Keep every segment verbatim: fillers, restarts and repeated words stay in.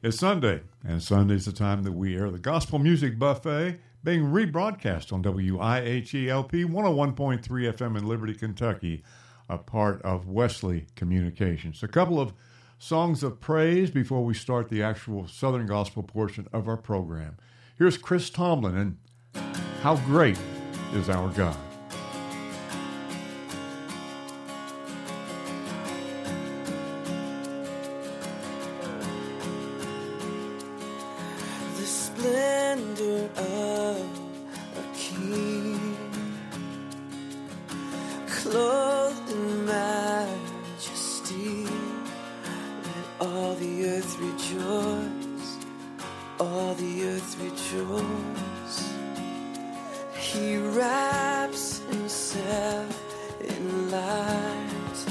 It's Sunday, and Sunday's the time that we air the Gospel Music Buffet, being rebroadcast on W I H E L P one oh one point three F M in Liberty, Kentucky, a part of Wesley Communications. A couple of songs of praise before we start the actual Southern Gospel portion of our program. Here's Chris Tomlin and How Great is Our God. Splendor of a king, clothed in majesty, let all the earth rejoice, all the earth rejoice. He wraps himself in light,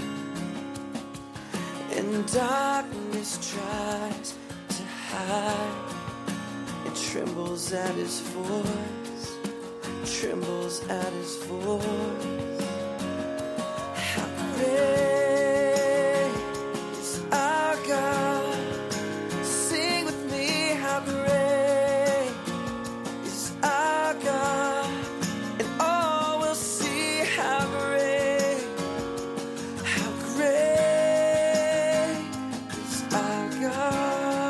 and darkness tries to hide. It trembles at his voice, trembles at his voice. How great is our God? Sing with me, how great is our God? And all will see how great, how great is our God.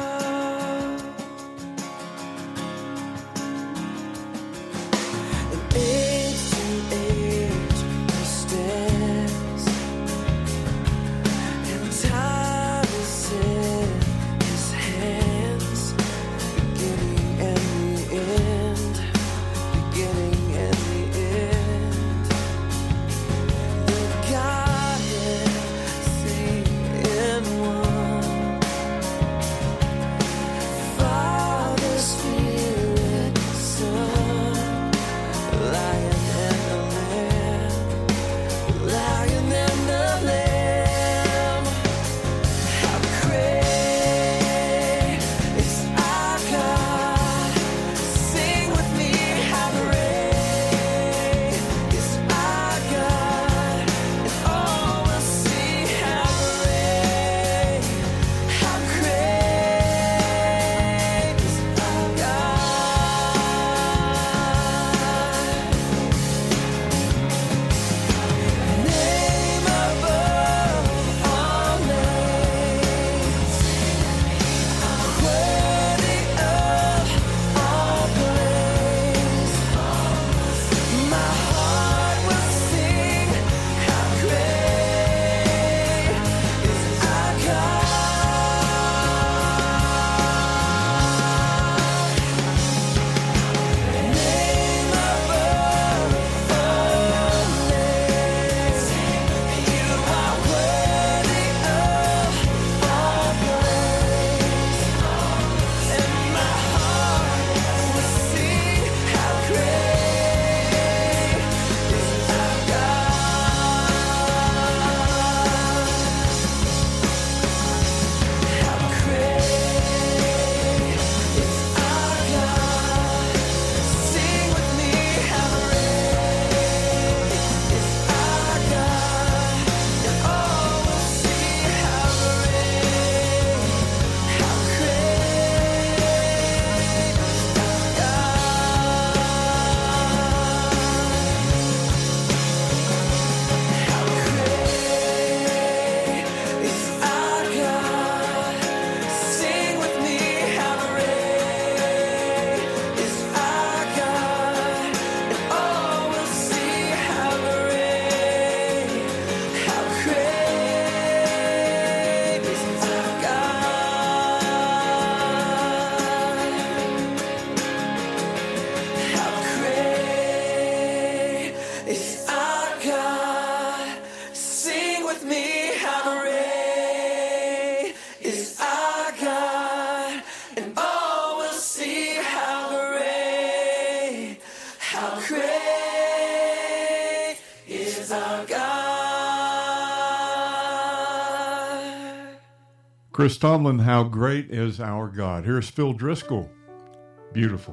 Chris Tomlin, How Great is Our God. Here's Phil Driscoll, Beautiful.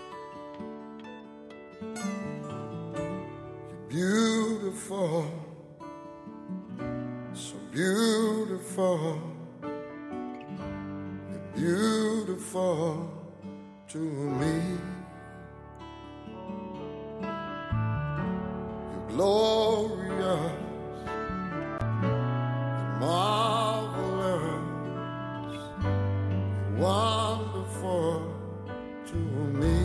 Beautiful beautiful, you're beautiful to me. You're glorious and marvelous, you're wonderful to me.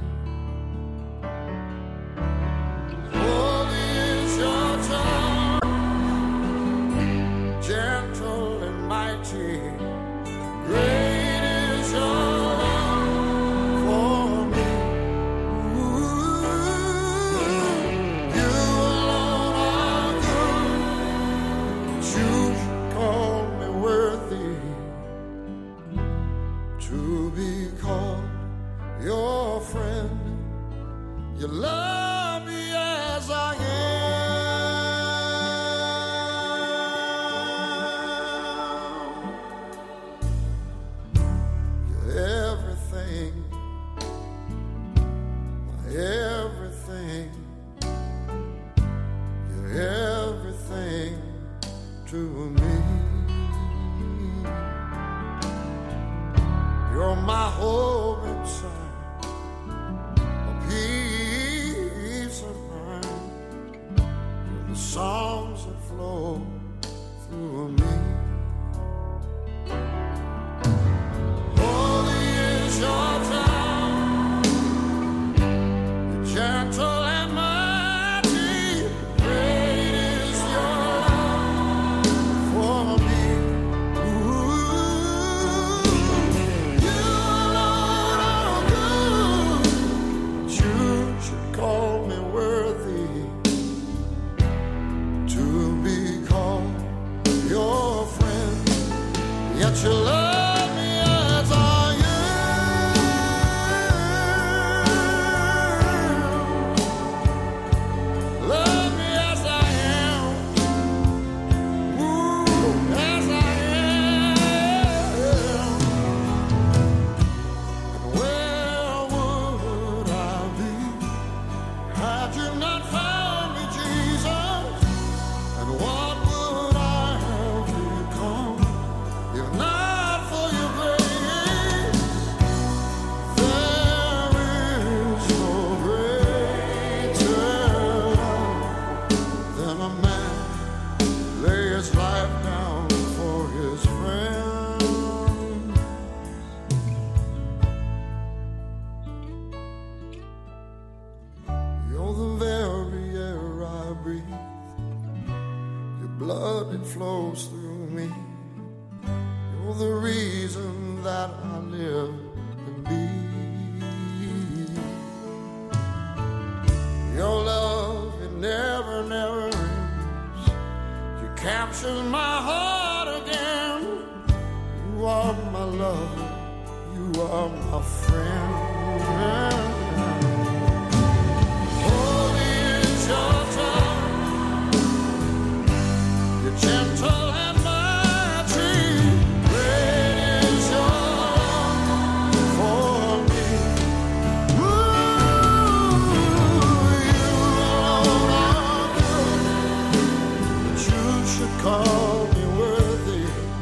Holy is your tongue, gentle and mighty. Great is your love for me. Ooh, you alone are good. You call me worthy to be called your friend. You love me as I am. Everything, my everything, you're everything to me. You're my hope inside, my peace of mind. You're the songs that flow through me. Your town, you're gentle and mighty. Great is your love for me. Ooh, you alone are good. You should call me worthy to be called your friend. Yet you love me as I am. Love me as I am. Ooh, as I am. And where would I be had you not found me, Jesus? And what would I have become if not for your grace? There is no greater love than a man lay his life down for his friend. You're the very air I breathe. Your blood, it flows through me. You're the reason that I live and be. Your love, it never, never ends. You captured my heart again. You are my lover. You are my friend. Holy is your tongue. You're gentle and mighty. Great is your love for me. Ooh, you alone are good. But you should call me worthy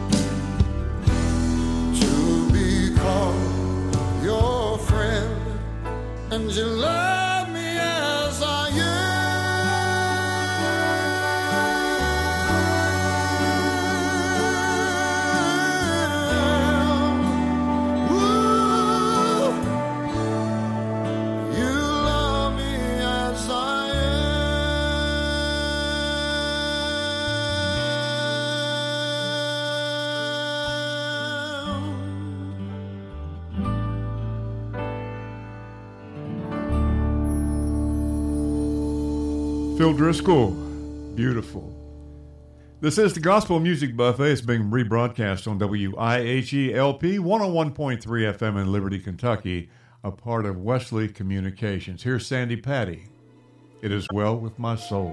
to be called your friend. And you love me as I am. Ooh, you love me as I am. Phil Driscoll, beautiful. This is the Gospel Music Buffet. It's being rebroadcast on W I H E L P one oh one point three F M in Liberty, Kentucky, a part of Wesley Communications. Here's Sandy Patty. It is well with my soul.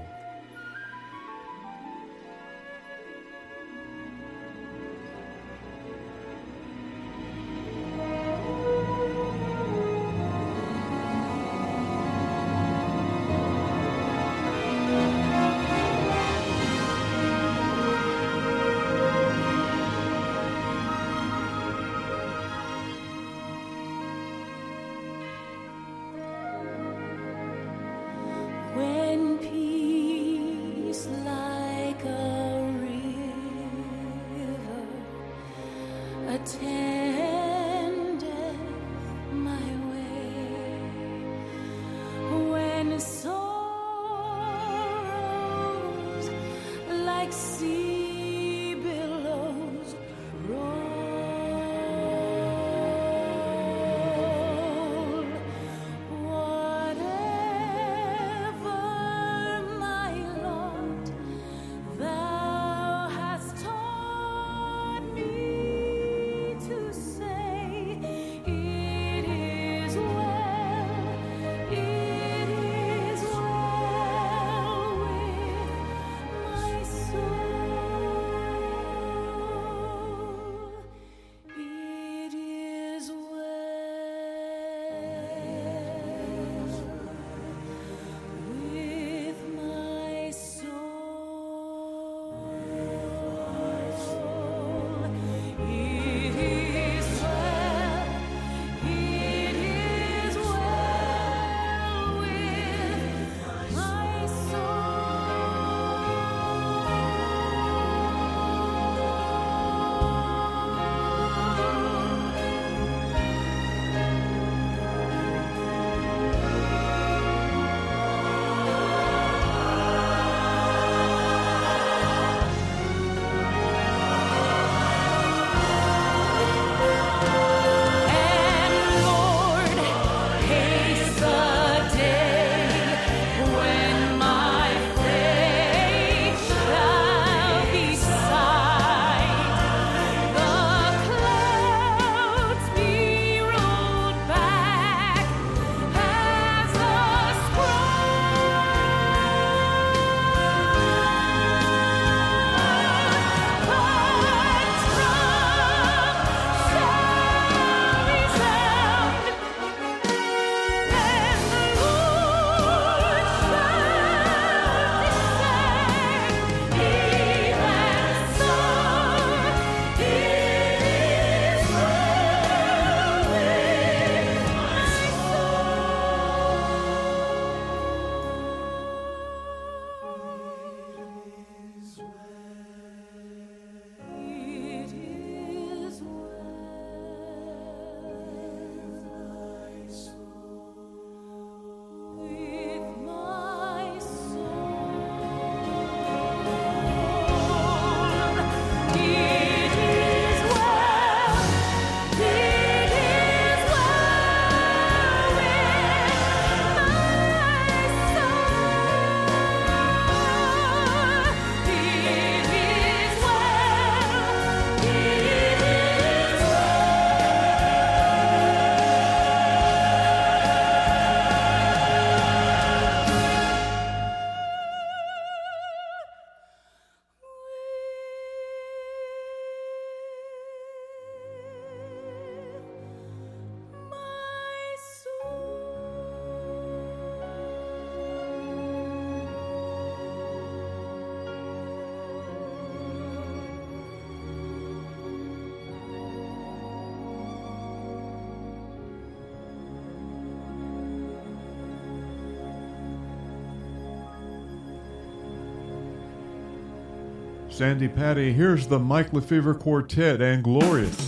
Sandy Patty, here's the Mike Lefevre Quartet and Glorious.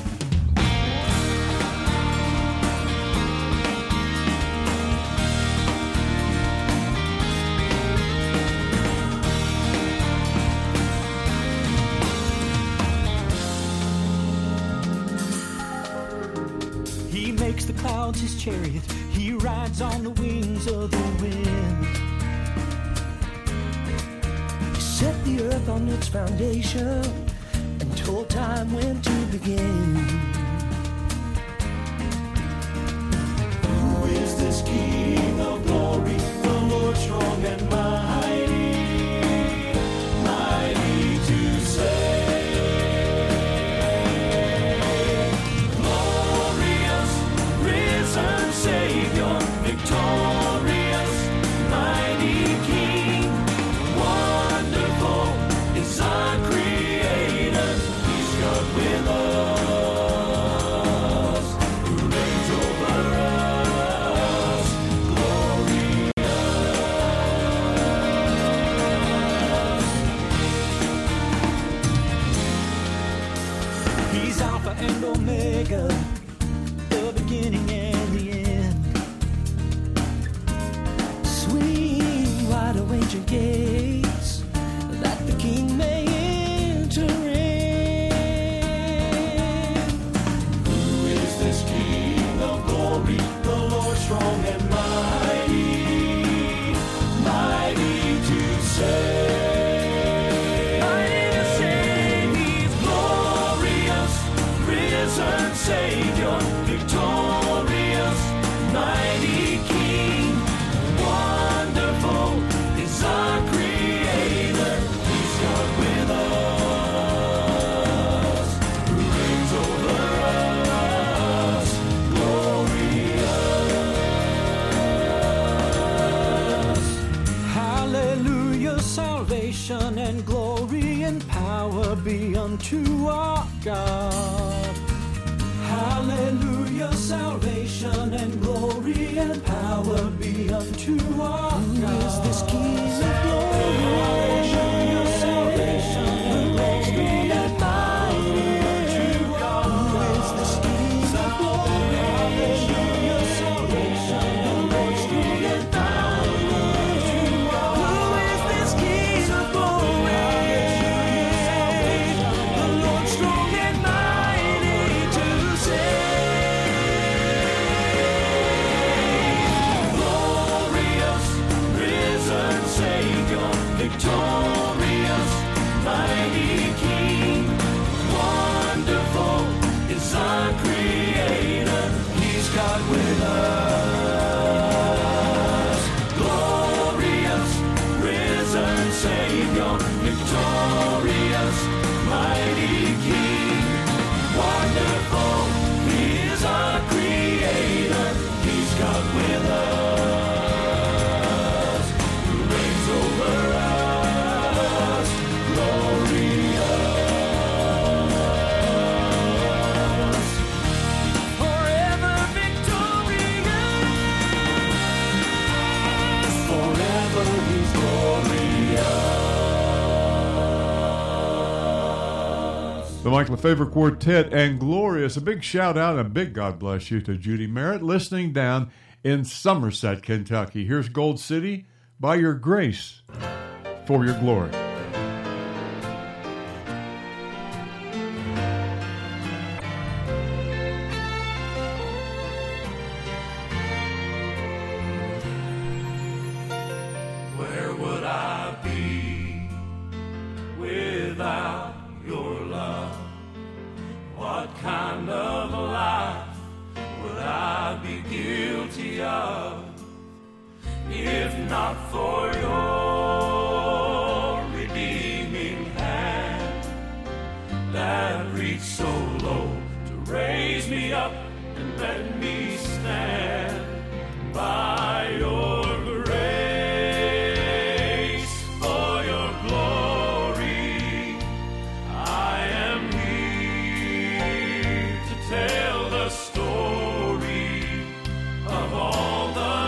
He makes the clouds his chariot. He rides on the wings of the wind. He set the earth on its foundation and told time when to begin. Who is this King of glory? The Lord strong and mighty, mighty to save. Savior, victorious, mighty King, wonderful is our Creator. He's God with us, who reigns over us, glorious. salvation and glory and power be unto our God. Hallelujah, salvation and glory and power be unto our God. Who is this King of glory? Hallelujah, salvation and glory and power be unto our God. Who is this King of glory? Hallelujah, salvation and glory and power be unto our God. Who is this King of glory? Hallelujah, salvation, the Lord strong and mighty to glorious, risen Savior, victorious, mighty King, wonderful is our Creator. He's God with us. Glorious, risen Savior, victorious, mighty King, wonderful is our Creator. He's God with us, who reigns over us, glorious, forever victorious, forever He's glorious. The Mike LeFevre Quartet and Glorious. A big shout out and a big God bless you to Judy Merritt, listening down in Somerset, Kentucky. Here's Gold City, By Your Grace, For Your Glory. Where would I be without your love? What kind of life would I be guilty of if not for your redeeming hand that reached so low to raise me up and let me stand by your grace, for your glory. I am here to tell the story of all the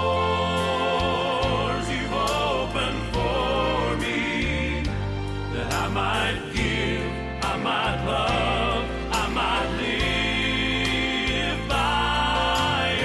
doors you've opened for me, that I might give, I might love, I might live by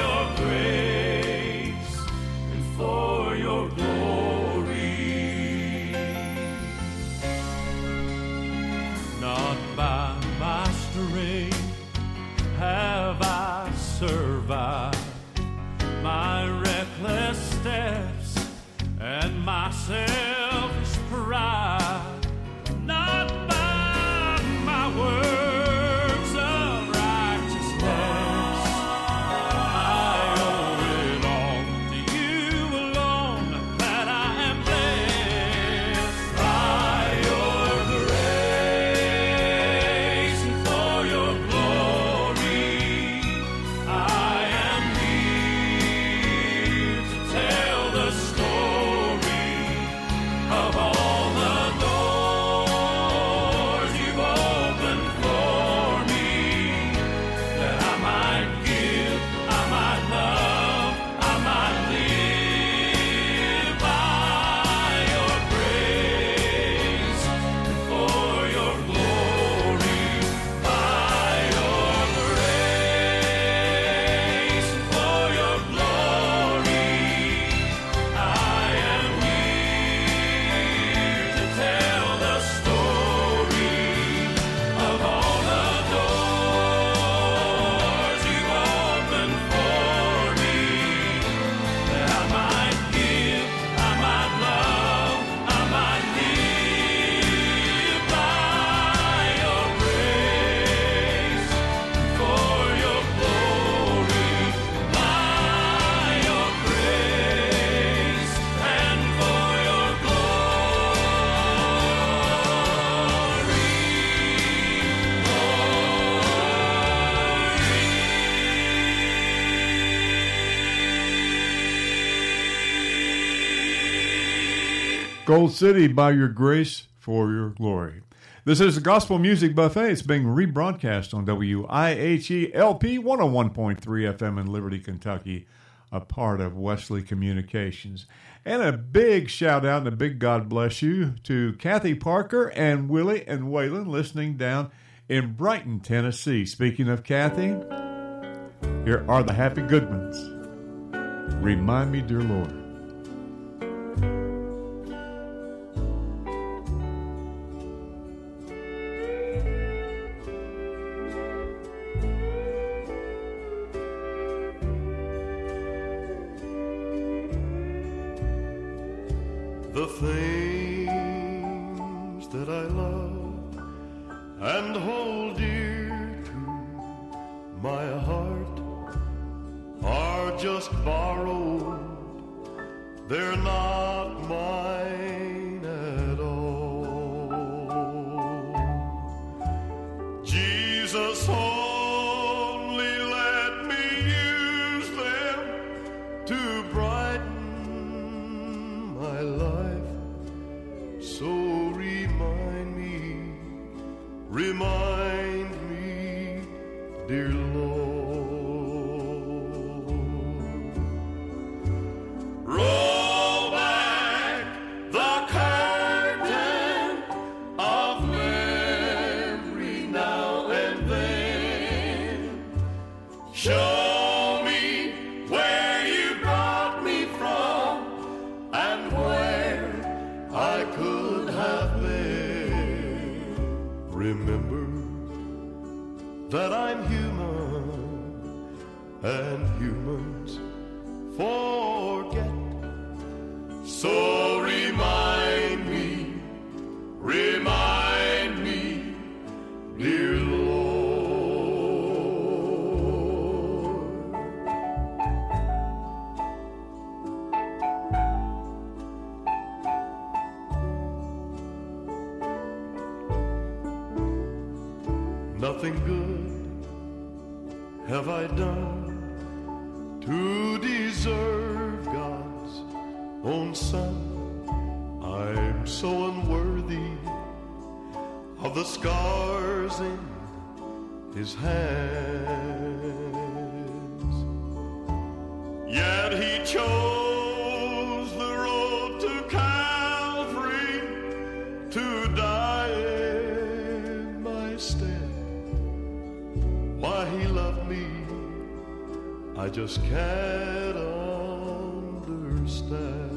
Gold City, by your grace, for your glory. This is the Gospel Music Buffet. It's being rebroadcast on W I H E L P one oh one point three F M in Liberty, Kentucky, a part of Wesley Communications. And a big shout out and a big God bless you to Kathy Parker and Willie and Waylon listening down in Brighton, Tennessee. Speaking of Kathy, here are the Happy Goodmans. Remind me, dear Lord. The things that I love and hold dear to my heart are just borrowed. They're not mine at all. Jesus only let me use them to brighten my life. So remind me, remind me, dear Lord. Roll back the curtain of memory now and then. Show me where you brought me from and where I could have been. Remember that I'm human and humans forget. So remind me, remind me, dear Lord. Nothing good have I done to deserve God's own Son. I'm so unworthy of the scars in His hands. Yet He chose the road to Calvary to die in my stead. Why He loved me, I just can't understand.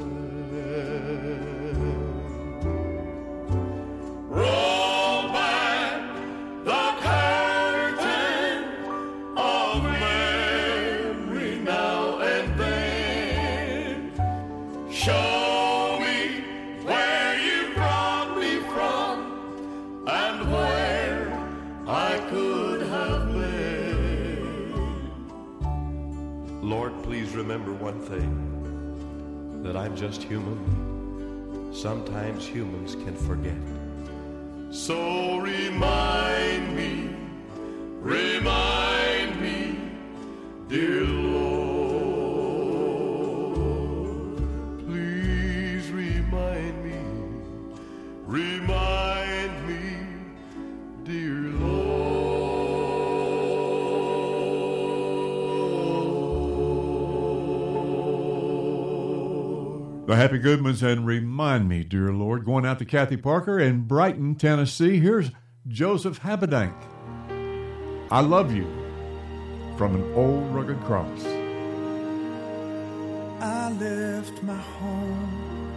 Roll back the curtain of memory now and then. Show me where you brought me from and where I could have been. Lord, please remember one thing, that I'm just human. Sometimes humans can forget. So remind me, remind me, dear Lord. Please remind me, remind me, dear Lord. The Happy Goodmans and Remind Me, Dear Lord. Going out to Kathy Parker in Brighton, Tennessee. Here's Joseph Habedank. I Love You, from an Old Rugged Cross. I left my home.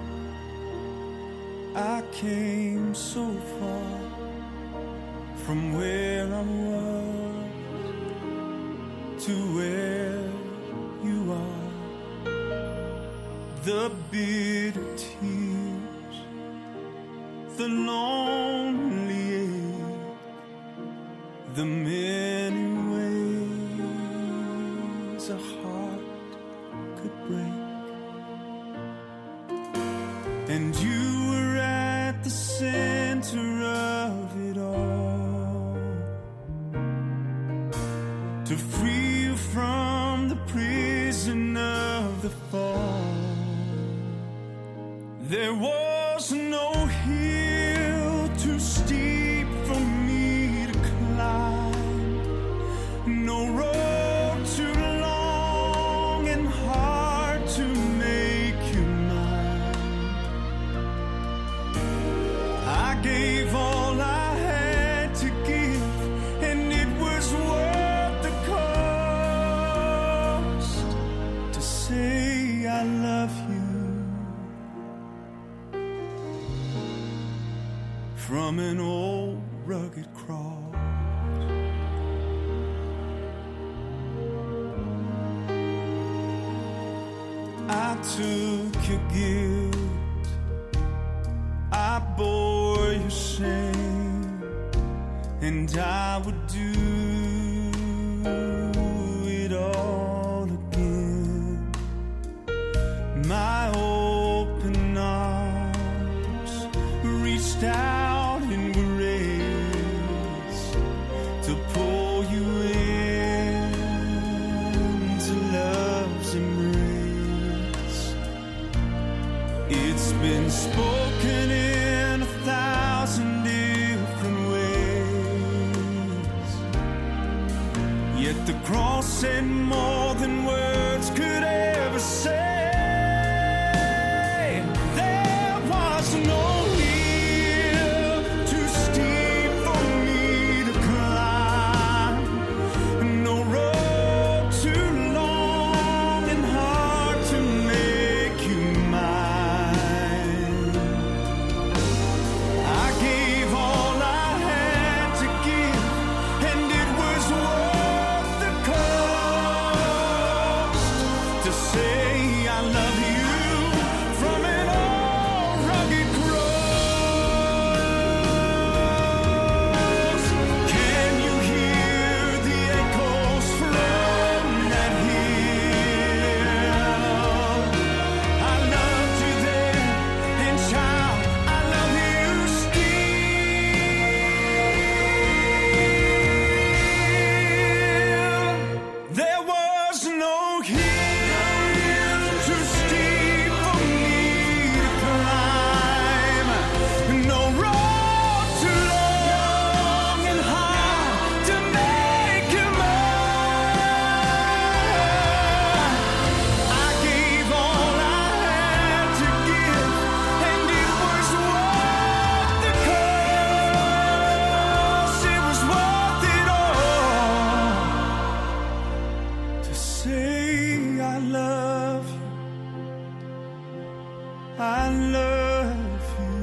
I came so far from where I was to where you are. The bitter tears, the lonely ache, the many ways a heart could break. And you were at the center of it all, to free you from the prison of the fall. There was I gave all I had to give, and it was worth the cost to say I love you from an old rugged cross. I took your guilt, I bore your shame, and I would do it all again. My open arms reached out in grace to pull you into love's embrace. It's been spoken in a thousand different ways, yet the cross said more than words could ever say. There was no hill too steep for me to climb, no road too long and hard to make you mine. I gave all I had to give, and it was worth the cost to say I love you from an old rugged cross. Can you hear the echoes from that hill? I loved you then, and child, I love you still. There was no hill too steep for me to climb, no road too long and hard to make you mine. I gave all I had to give, and it was worth the cost. It was worth it all to say I love you. I love you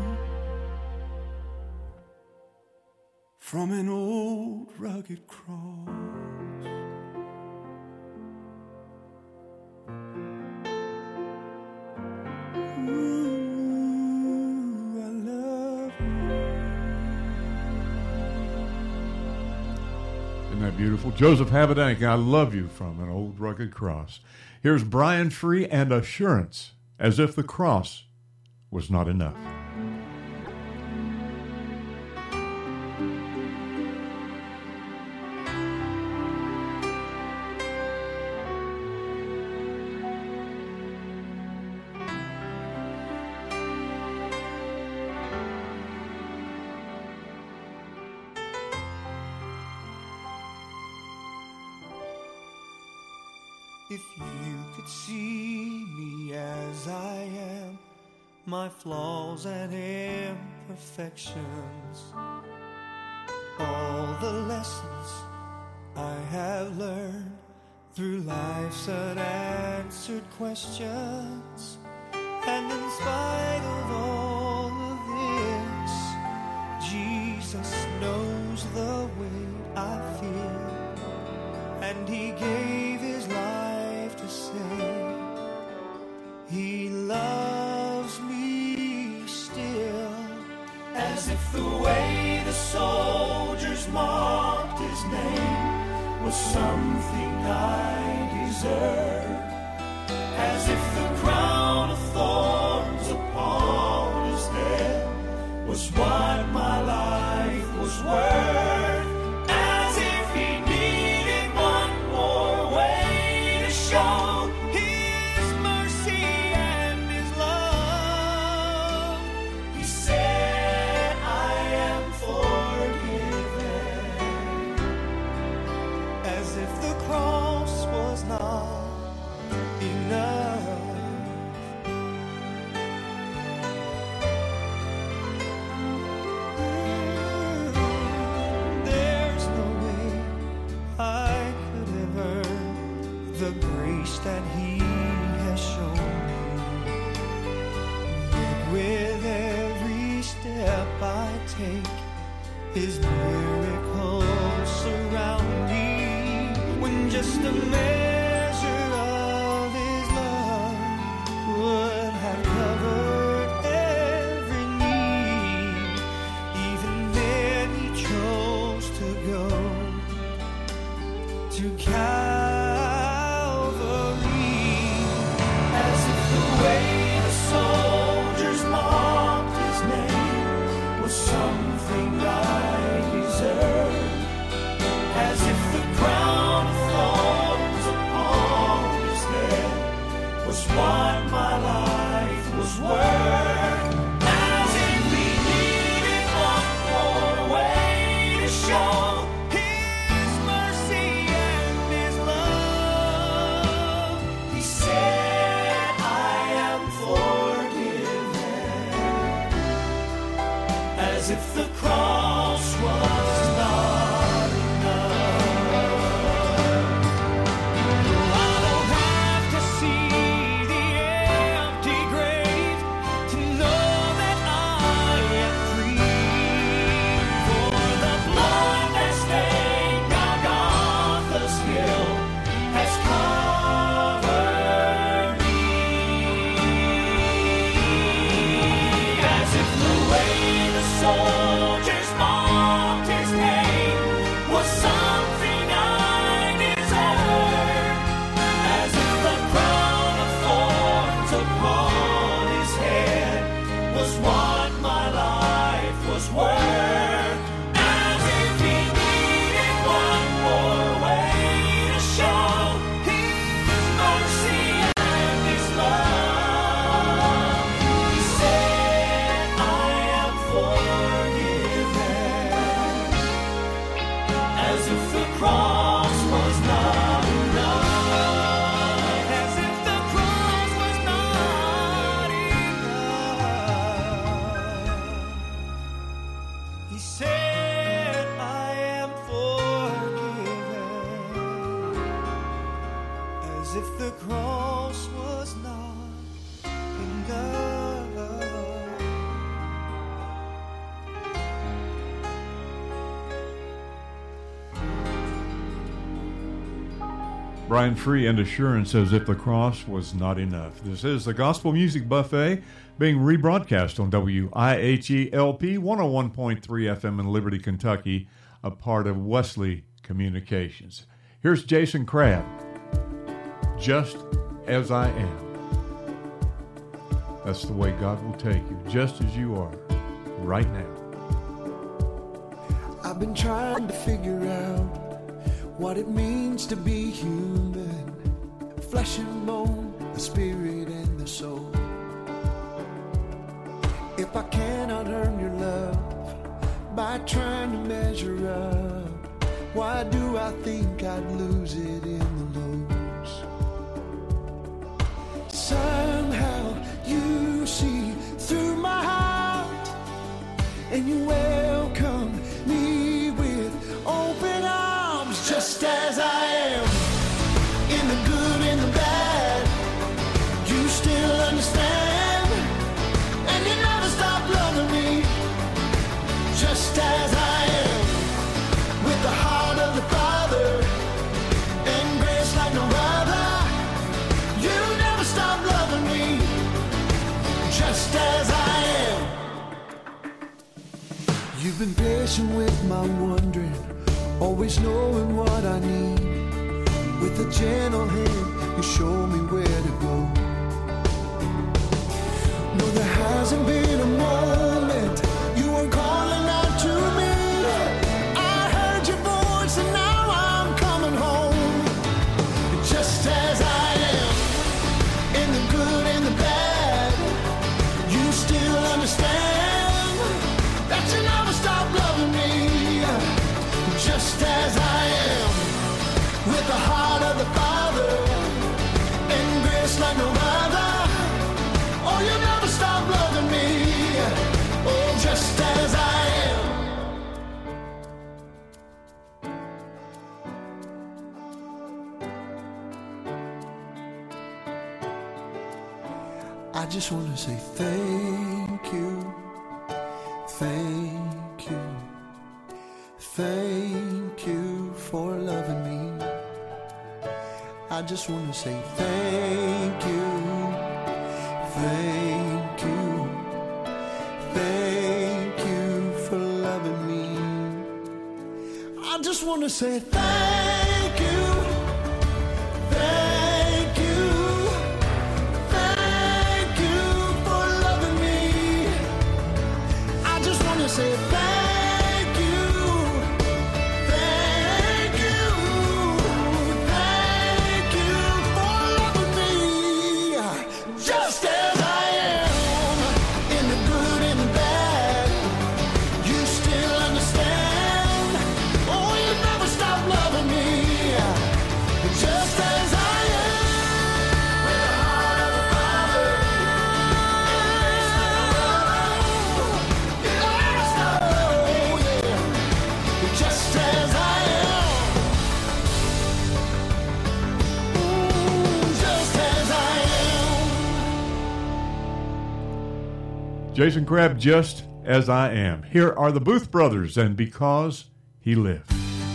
from an old rugged cross. Ooh, I love you. Isn't that beautiful? Joseph Habedank, I love you from an old rugged cross. Here's Brian Free and Assurance, as if the cross was not enough. If you could see me as I am, my flaws and imperfections, all the lessons I have learned through life's unanswered questions, and in spite of all of this, Jesus knows the weight I feel, and He gave His life to say He loves me still. As if the way the soldiers marked His name was something I deserved, as if the crown of thorns upon His head was what my life was worth, as if He needed one more way to show His mercy and His love. He said, I am forgiven, as if the cross was not enough. partake His miracles surround me, when just a measure of His love would have covered every need. Even then He chose to go to Calvary, as if the way the soldiers mocked His name was something I deserved, as if the crown of thorns upon His head was what my life was worth, as if He needed one more way to show His mercy and His love. He said, I am forgiven, as if the cross was not enough. I don't have to see the empty grave to know that I am free. For the blood that stained Golgotha's hill has covered me, as if the way the soldiers mocked His name was something I deserved, as if the crown of thorns upon His head was what my life was worth, as if He needed one more way to show His mercy and His love. He said, I am forgiven, as if the cross was not enough, as if the cross was not enough. He said, I am forgiven, as if the cross was not enough. Brian Free and Assurance, as if the cross was not enough. This is the Gospel Music Buffet, being rebroadcast on W I H E L P one oh one point three F M in Liberty, Kentucky, a part of Wesley Communications. Here's Jason Crabb, Just As I Am. That's the way God will take you, just as you are, right now. I've been trying to figure out what it means to be human, flesh and bone, the spirit and the soul. If I cannot earn your love by trying to measure up, why do I think I'd lose it in the lows? Somehow you see through my heart, and you welcome me with open arms, just as I am, in the good and the bad. You still understand, and you never stop loving me, just as I am, with the heart of the Father and grace like no other. You never stop loving me, just as I am. You've been patient with my wondering, always knowing what I need. With a gentle hand, you show me where to go. No, there hasn't been a moment you weren't calling out to me. I heard your voice and now I'm coming home, just as I am, in the good and the bad. You still understand that you never stop loving me, just as I am, with the heart of the Father and grace like no other. Oh, you never stop loving me, oh, just as I am. I just want to say thank you, thank you. Thank you for loving me. I just want to say thank you. Thank you. Thank you for loving me. I just want to say thank you. Thank you. Thank you for loving me. I just want to say thank you. Jason Crabb, Just As I Am. Here are the Booth Brothers and Because He Lived.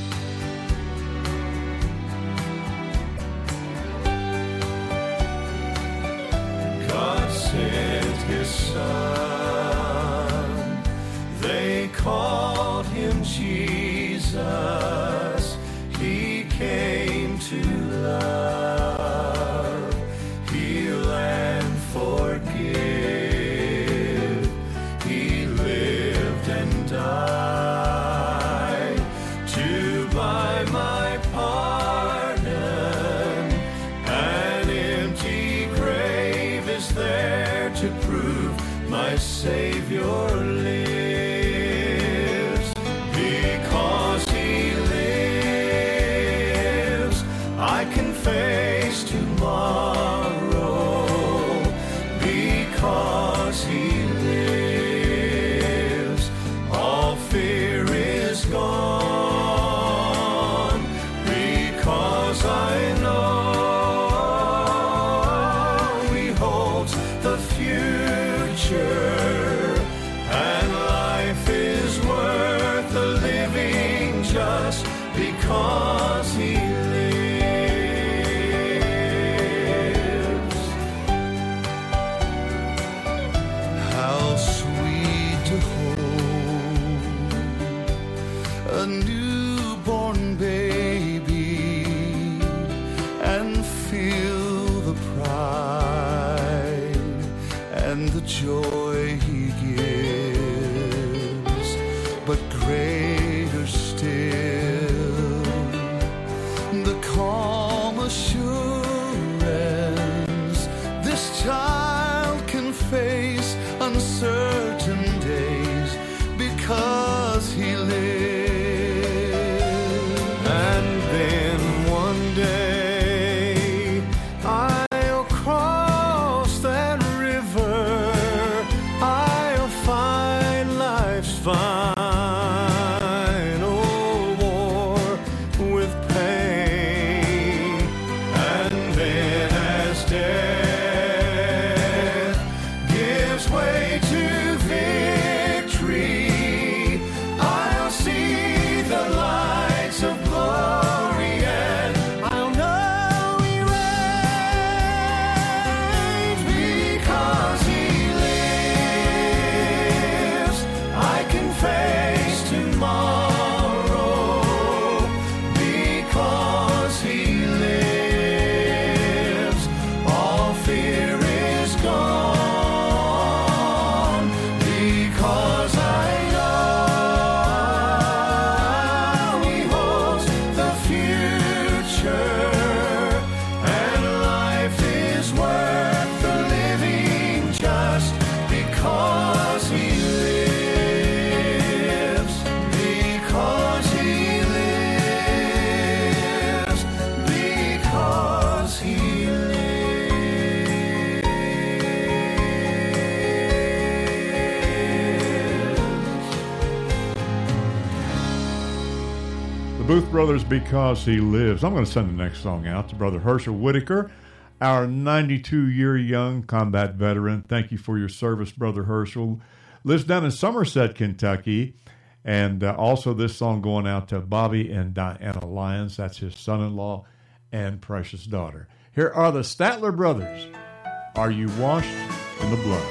God sent His Son. They called Him Jesus. He came to love, heal, and forgive. Die to buy my pardon. An empty grave is there to prove my Savior lives. Because He lives, I can face tomorrow. Because He gone, because I know He holds the future, and life is worth the living just because He lives. How sweet to hold a newborn baby and feel the pride and the joy He gives, but greater still, the calm assurance this child can face uncertain days because He lives. And then one day I'll cross that river, I'll find life's final war with pain. And then as death gives way to victory, I'll see the lights of glory, and I'll know He reigns. Because He lives, I can face tomorrow. Because He lives, all fear is gone. Because I know He holds the future, and life is worth the living just because He lives. Because He lives. Because He The Booth Brothers, Because He Lives. I'm going to send the next song out to Brother Herschel Whitaker, our ninety-two-year young combat veteran. Thank you for your service, Brother Herschel. Lives down in Somerset, Kentucky, And uh, also this song going out to Bobby and Diana Lyons. That's his son-in-law and precious daughter. Here are the Statler Brothers. Are You Washed in the Blood?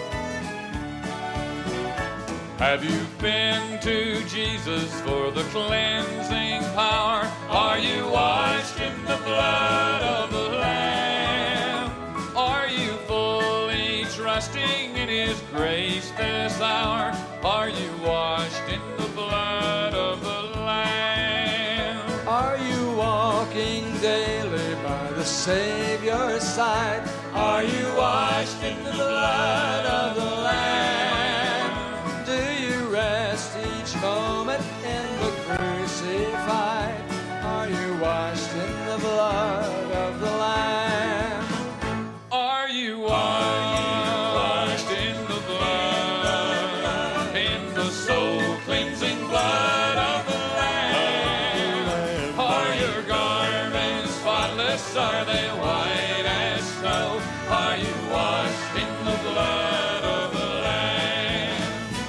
Have you been to Jesus for the cleansing power? Are you washed in the blood of the Lamb? Are you fully trusting in His grace this hour? Are you washed in the blood of the Lamb? Are you walking daily by the Savior's side? Are you washed in the blood of the Lamb? Do you rest each moment in the crucified? Are you washed in the blood of the Lamb? Are you washed in the blood, in the soul-cleansing blood of the Lamb? Are your garments spotless? Are they white as snow? Are you washed in the blood of the Lamb?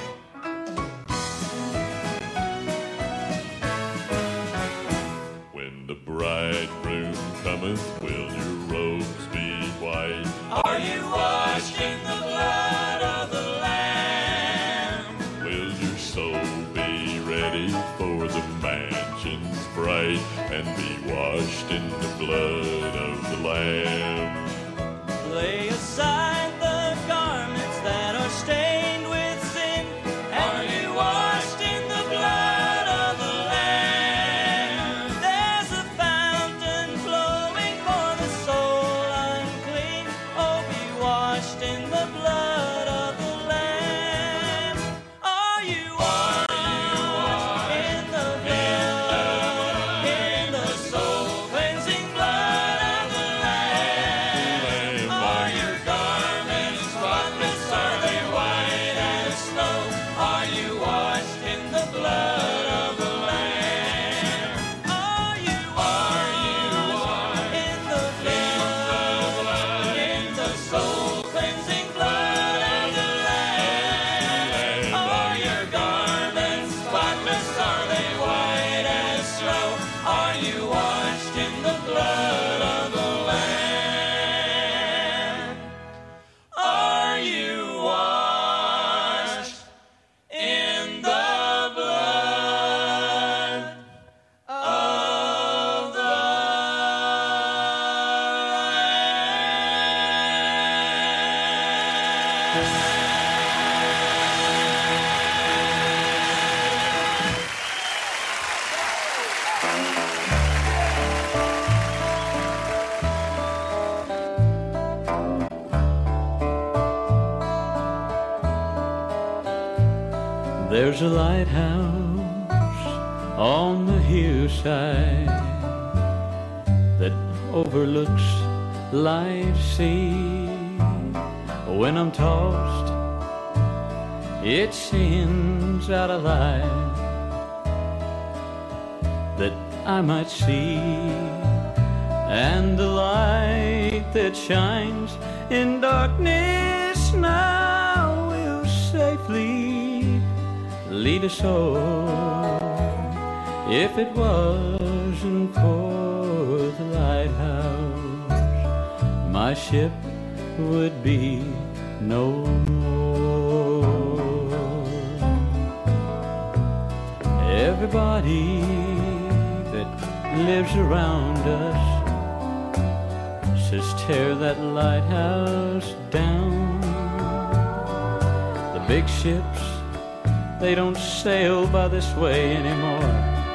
When the bridegroom cometh, will your robes be white? Are you washed in the blood of the Lamb? Will your soul be ready for the mansions bright, and be washed in the blood of the Lamb? Lay aside the garments that are stained with sin. Are you washed in the blood of the Lamb? There's a fountain flowing for the soul unclean. Oh, be washed in the blood of the Lamb. Are you washed in the blood, in the soul-cleansing blood of the Lamb? Are your garments spotless? Are they white as snow? Are you washed in the blood of the Lamb? Are you washed in the blood, in the soul-cleansing blood of the Lamb? Are your garments spotless? Are they white as snow? Are you washed in the blood of the Lamb? Are you washed in the blood of the There's a lighthouse on the hillside that overlooks life's sea. When I'm tossed, it sends out a light that I might see, and the light that shines in darkness now will safely lead us all. If it wasn't for the lighthouse, my ship would be no more. Everybody that lives around us says tear that lighthouse down. The big ships, they don't sail by this way anymore.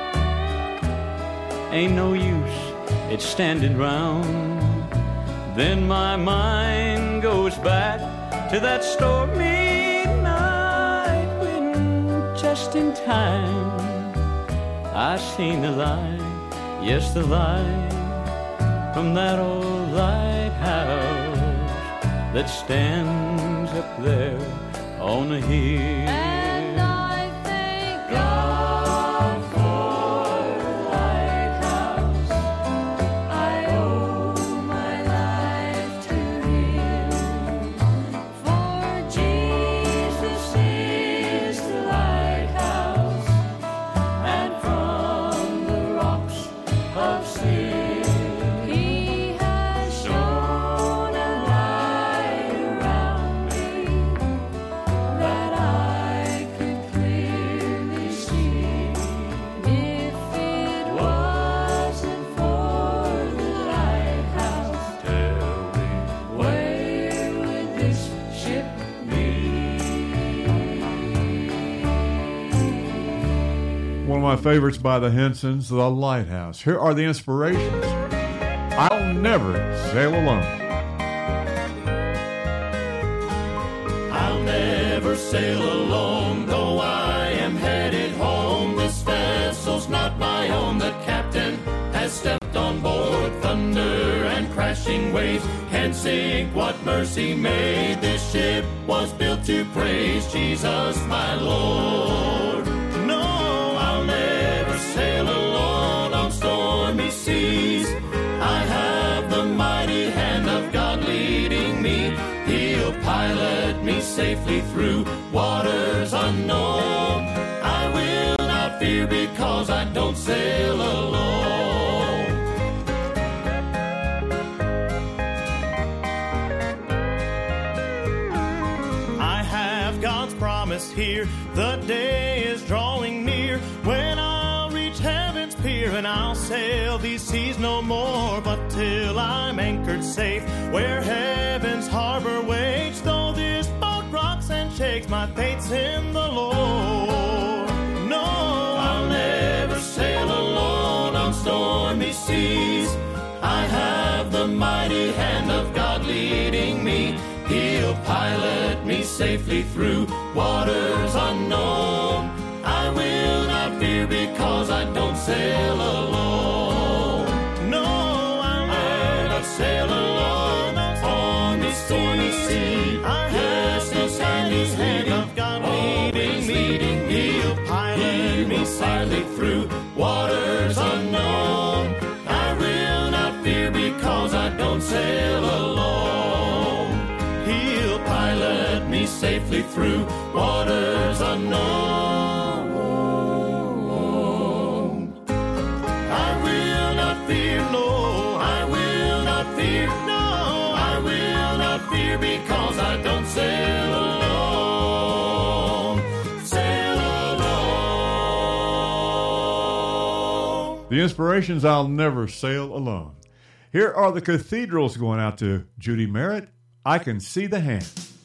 Ain't no use, it's standing round. Then my mind goes back to that stormy night when just in time I seen the light, yes the light from that old lighthouse that stands up there on the hill. And I thank God for the lighthouse. I owe my life to Him. For Jesus is the lighthouse One of my favorites by the Hensons, The Lighthouse. Here are the Inspirations. I'll Never Sail Alone. I'll never sail alone, though I am headed home. This vessel's not my own. The captain has stepped on board. Thunder and crashing waves can sink what mercy made. This ship was built to praise Jesus, my Lord. No, I'll never sail alone on stormy seas. I have the mighty hand of God leading me. He'll pilot me safely through waters unknown. I will not fear because I don't sail alone. I have God's promise here. The day is drawing near when I'll reach heaven's pier and I'll sail these seas no more. But till I'm anchored safe where heaven's harbor waits, though this boat rocks and shakes, my faith's in the Lord. No, I'll never sail alone on stormy seas. I have the mighty hand of God leading me. He'll pilot me safely through waters unknown. I will not fear because I don't sail alone. No, I'll never sail alone on this stormy sea. I have this hand, His hand of God leading me. He'll pilot me safely through waters unknown. I will not fear because I don't sail alone. He'll pilot me safely through waters unknown. I will not fear, no, I will not fear, no, I will not fear because I don't sail alone, sail alone. The Inspirations, I'll Never Sail Alone. Here are the Cathedrals going out to Judy Merritt. I Can See the Hand.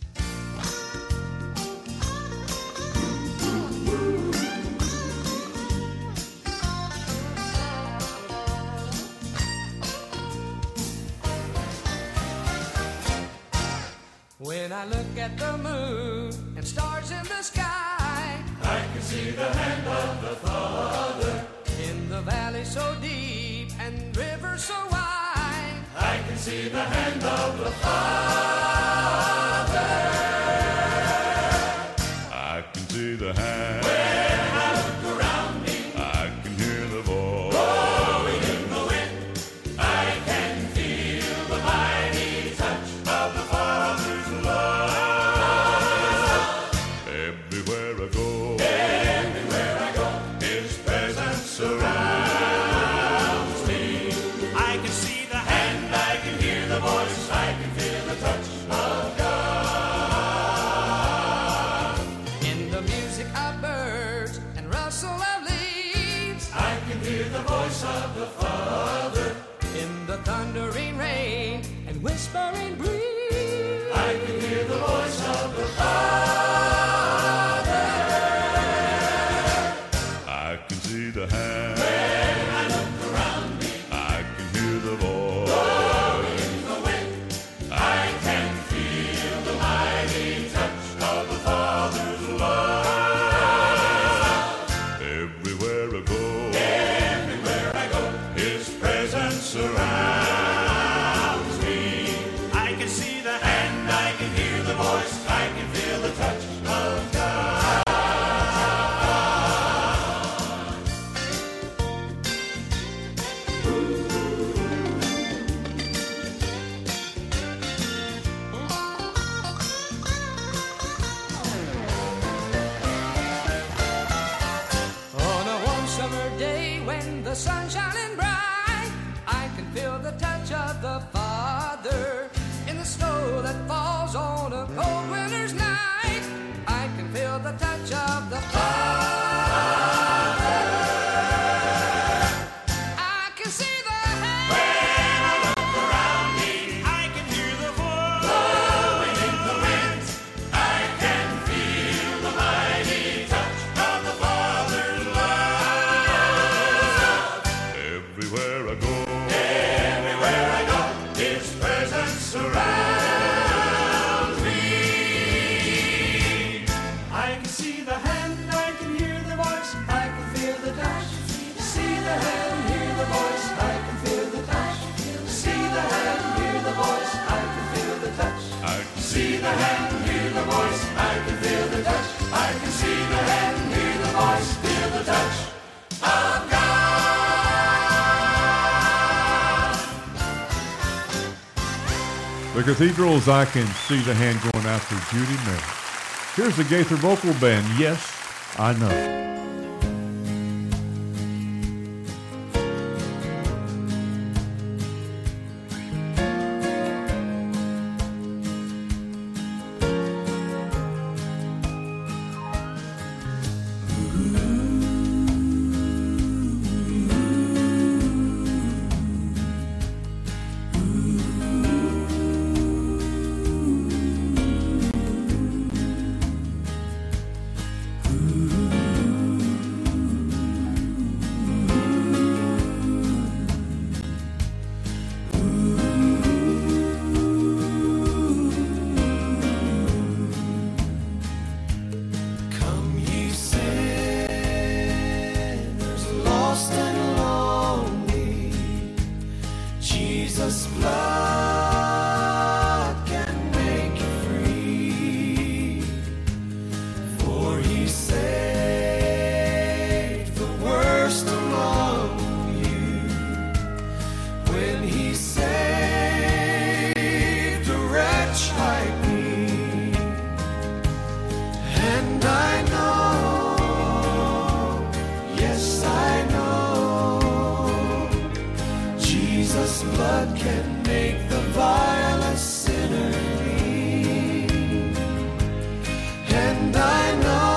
When I look at the moon and stars in the sky, I can see the hand of the Father. in the valley so deep and river so wide, I can see the hand of the Father. I can see the hand. When I look around me, I can hear the voice. blowing in the wind, I can feel the mighty touch of the Father's love. Everywhere I go, Everywhere I go, His presence surrounds me. I can see the hand, I can hear the voice, I can feel the touch of God. in the music of birds and rustle of leaves, I can hear the voice of the Father. in the thundering rain and whispering breeze, I can hear the voice of the Father. I can see the hand. When I look around me, I can hear the voice. blowing in the wind, I can feel the mighty touch of the Father's love. Everywhere I go, Everywhere I go, His presence surrounds me. I can see the hand, I can hear the voice, I can feel the touch of God. touch of God. The Cathedrals, I Can See the Hand Going Out to Judy Miller. Here's the Gaither Vocal Band, Yes, I Know. Come ye sinners, lost and lonely, Jesus' blood can make you free. For he saved the worst among you when he saved a wretch like me. And I know, yes I know, Jesus' blood can make the vilest sinner clean. And I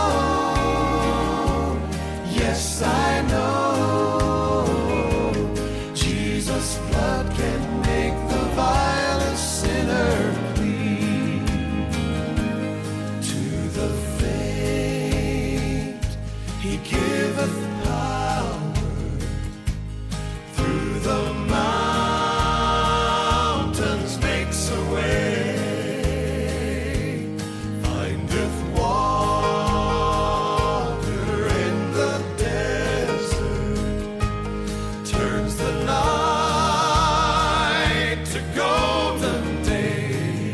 know, yes I know, Jesus' blood can make the vilest sinner clean. To the faint he giveth power, through the mountains makes a way, findeth water in the desert, turns the night to golden day.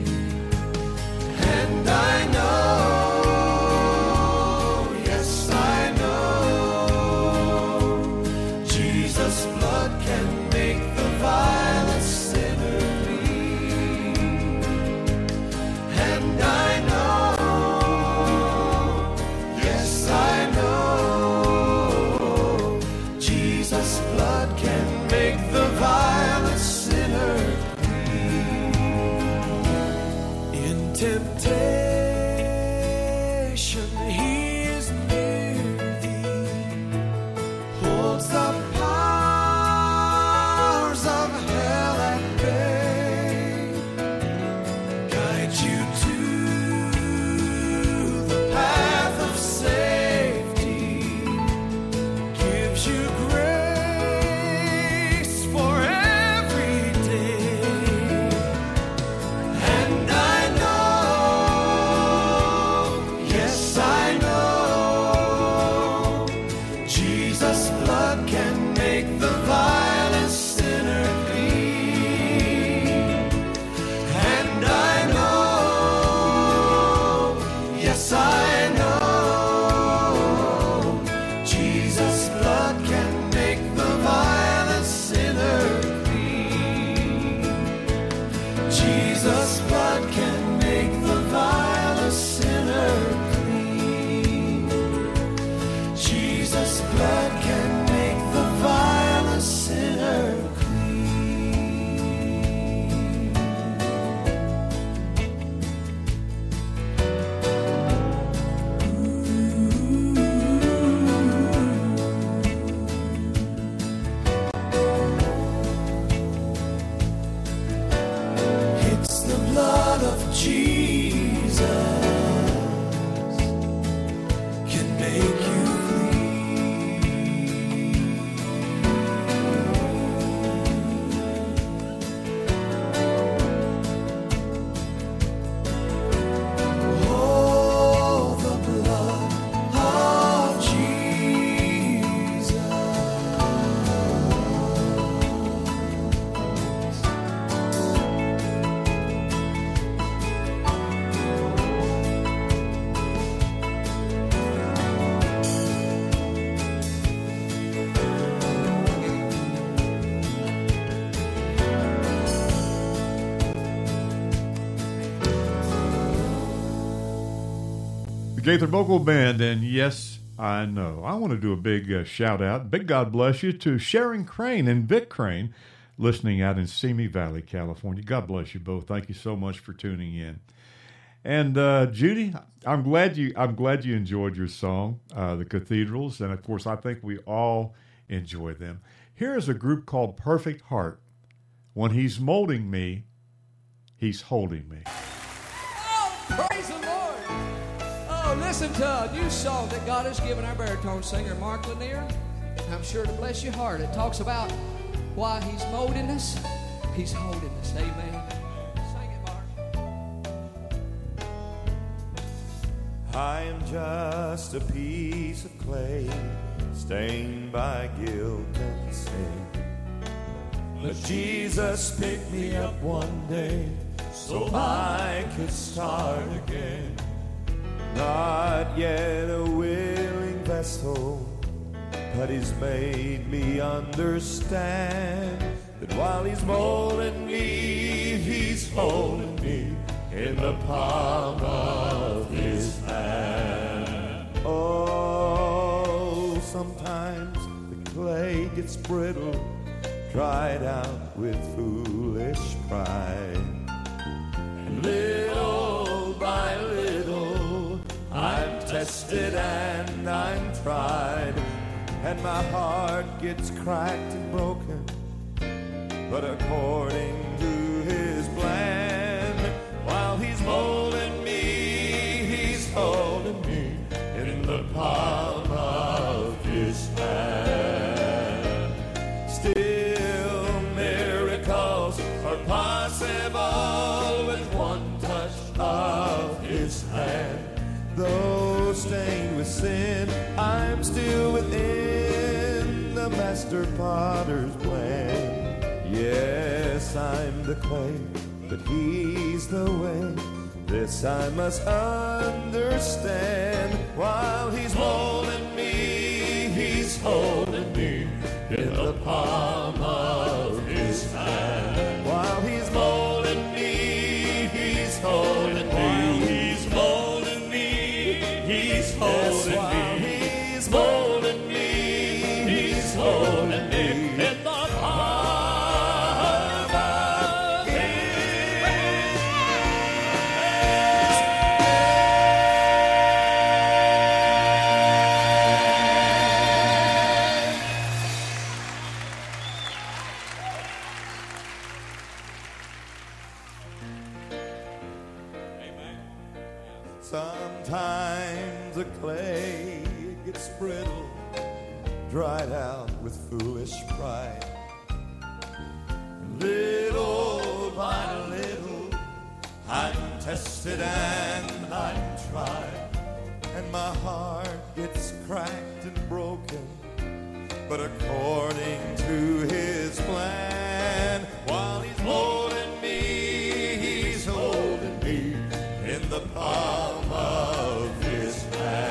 And I know, yes I know, Jesus' blood can make the vilest sinner clean. And I know, yes I know, Jesus' blood can make the vilest sinner clean. In temptation he is near thee, holds the powers of hell at bay, guides you to the path of safety, gives you grace for every day. And I know, yes I know, Jesus' blood can make the vilest sinner clean. And I know, yes I know, Jesus' blood can Gaither Vocal Band, and yes, I know. I want to do a big uh, shout out, big God bless you, to Sharon Crane and Vic Crane, listening out in Simi Valley, California. God bless you both. Thank you so much for tuning in. And uh, Judy, I'm glad you I'm glad you enjoyed your song, uh, The Cathedrals, and of course, I think we all enjoy them. Here is a group called Perfect Heart. When He's molding me, He's holding me. Oh, praise the Lord. Oh, listen to a new song that God has given our baritone singer, Mark Lanier. I'm sure to bless your heart. It talks about why He's molding us, He's holding us. Amen. Sing it, Mark. I am just a piece of clay, stained by guilt and sin. But Jesus picked me up one day so I could start again. Not yet a willing vessel, but He's made me understand that while He's molding me, He's holding me in the palm of His hand. Oh, sometimes the clay gets brittle, dried out with foolish pride. And little by little, I'm tested and I'm tried, and my heart gets cracked and broken, but according to His plan, while He's molding me, He's holding me in the palm of His hand. Still miracles are possible with one touch of His hand. Though stained with sin, I'm still within the master potter's plan. Yes, I'm the clay, but He's the way. This I must understand. While He's molding me, He's holding me in the palm of His hand. While He's molding me, He's holding me. While He's molding me, He's holding me. He's molding me, He's holding me in the palm of His Sometimes the clay gets brittle, dried out with foolish pride. Little by little, I'm tested and I'm tried, and my heart gets cracked and broken, but according to His plan, while He's holding me, He's holding me in the palm of His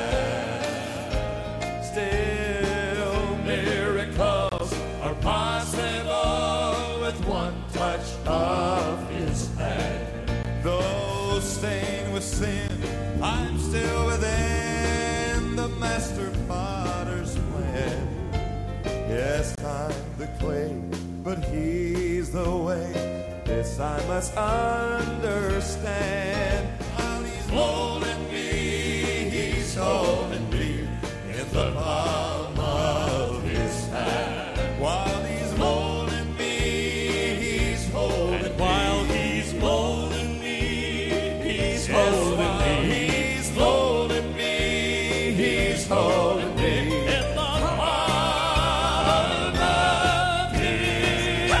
hand. Still miracles are possible with one touch of His hand. Though stained with sin, I'm still within the master potter's plan. Yes, I'm the clay, but He's the way. This I must understand. While He's holding me, He's holding me in the palm of His hand. While He's molding me, He's holding and me. While He's molding me, He's yes, holding me. He's molding me, He's holding me in the palm of His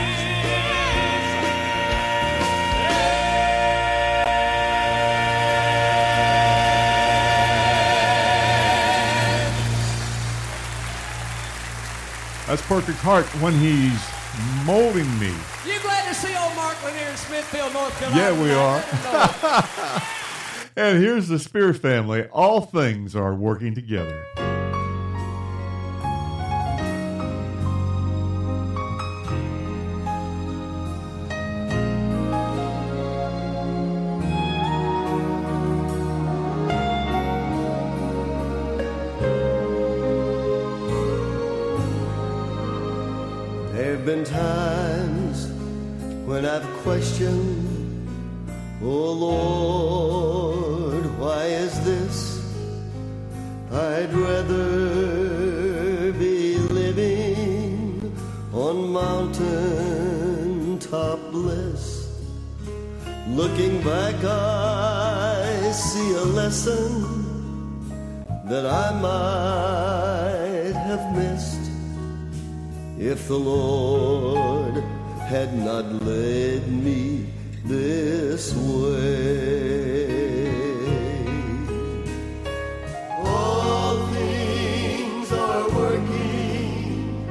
That's Perfect Heart, When He's molding me. You glad to see old Mark Lanier in Smithfield, North Carolina? Yeah, we are. No. And here's the Spears family. All things are working together. There've been times when I've questioned, oh Lord, why is this? I'd rather be living on mountain top bliss. Looking back, I see a lesson that I might have missed if the Lord had not led me this way. All things are working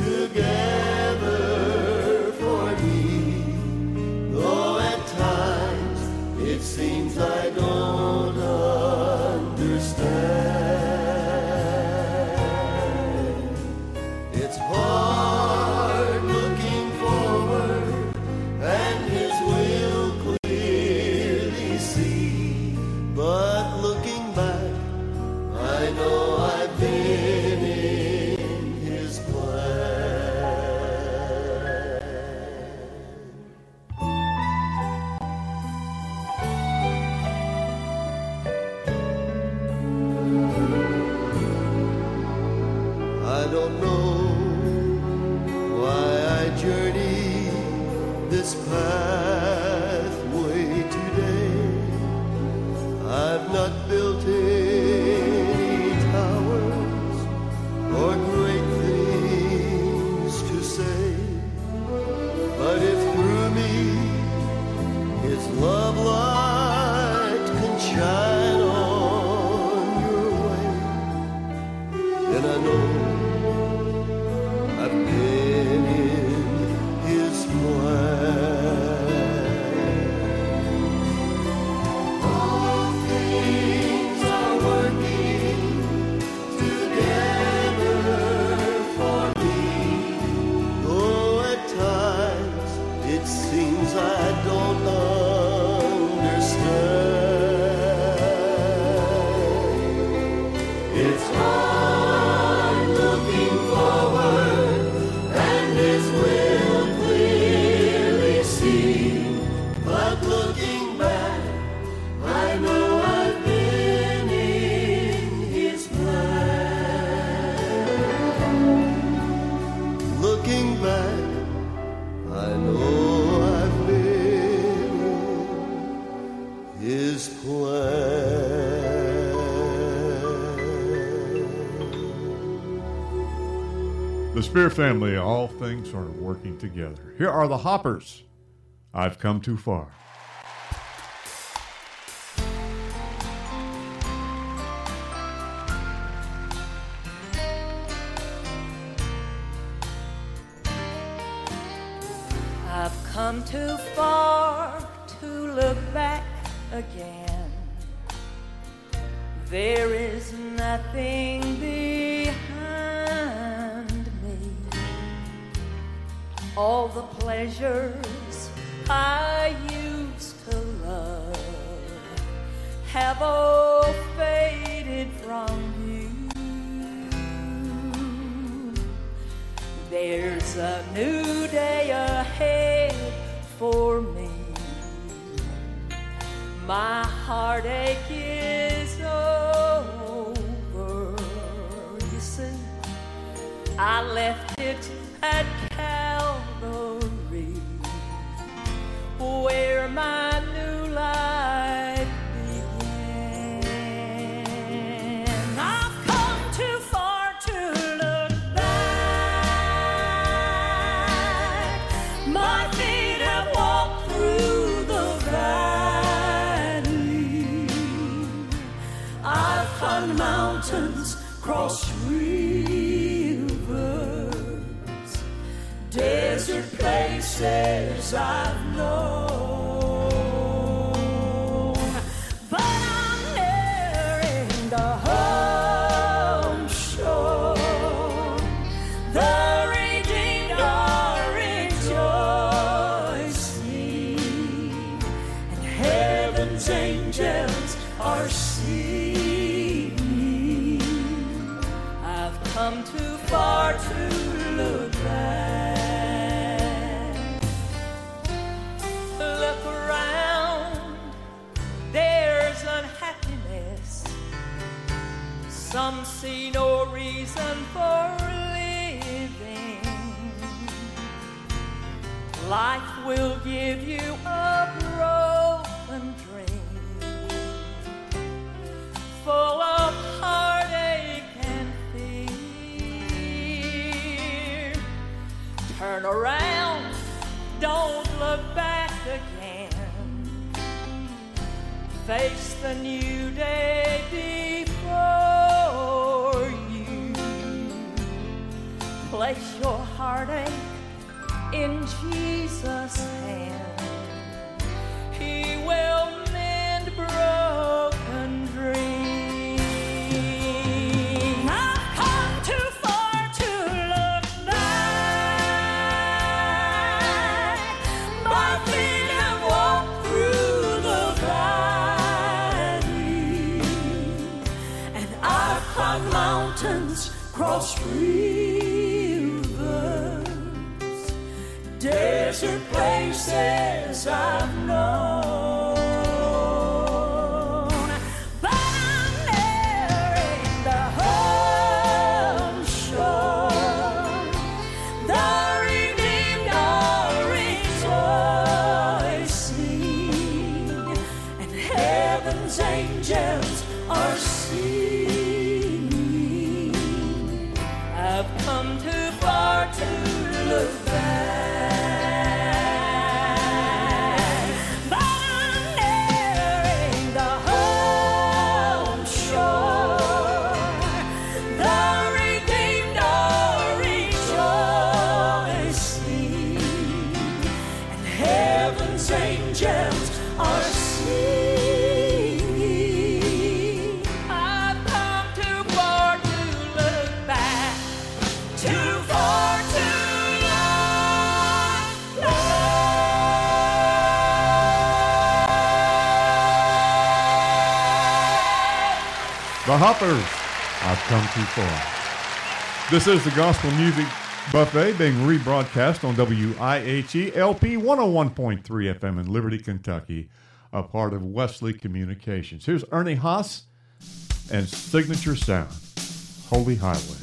together for me, though at times it seems I don't understand. It's hard looking forward and His will clearly see, but looking back, I know I've been in His plan. I don't know why I journey this pathway today. I've not built any towers or great things to say, but if through me His love light can shine on your way, then I know I've been in His plan. All things are working together for me, though at times it seems I don't understand. It's hard looking forward and His will clearly see, but looking back, I know I've been in His plan. Looking back, I know I've been in His plan. The Spear family, all things are working together. Here are the Hoppers. I've come too far. I've come too far to look back again. There is nothing behind me. All the pleasures I used to love have all faded from you. There's a new day ahead for me. My heartache is over. You see, I left it at Calvary, where my new life began. I've come too far to look back. My feet have walked through the valley. I've climbed mountains, crossed rivers, desert places I've known, but I'm nearing the home shore. The redeemed are rejoicing, and heaven's angels are singing. I've come too far to look back. Some see no reason for living. Life will give you a broken dream, full of heartache and fear. Turn around, don't look back again. Face the new day before you. Place your heartache in Jesus' hand. He will mend broken dreams. I've come too far to look back. My feet have walked through the valley, and I've climbed mountains, crossed rivers, desert places I've known, but I'm nearing the home shore. The redeemed are rejoicing, and heaven's angels are singing. I've come too far to look back. Angels are singing. I've come too far to look back, too far to look back. The Hoppers, I've come too far. This is the Gospel Music Buffet being rebroadcast on W I H E L P one oh one point three F M in Liberty, Kentucky, a part of Wesley Communications. Here's Ernie Haas and Signature Sound, Holy Highway.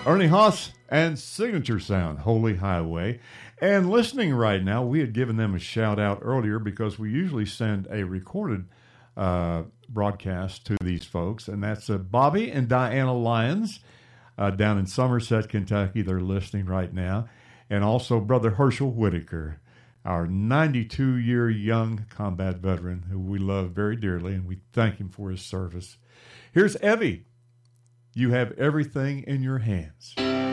Ernie Haas and Signature Sound, Holy Highway. And listening right now, we had given them a shout out earlier because we usually send a recorded uh, broadcast to these folks. And that's uh, Bobby and Diana Lyons uh, down in Somerset, Kentucky. They're listening right now. And also Brother Herschel Whitaker, our ninety-two-year young combat veteran who we love very dearly, and we thank him for his service. Here's Evie. You have everything in your hands.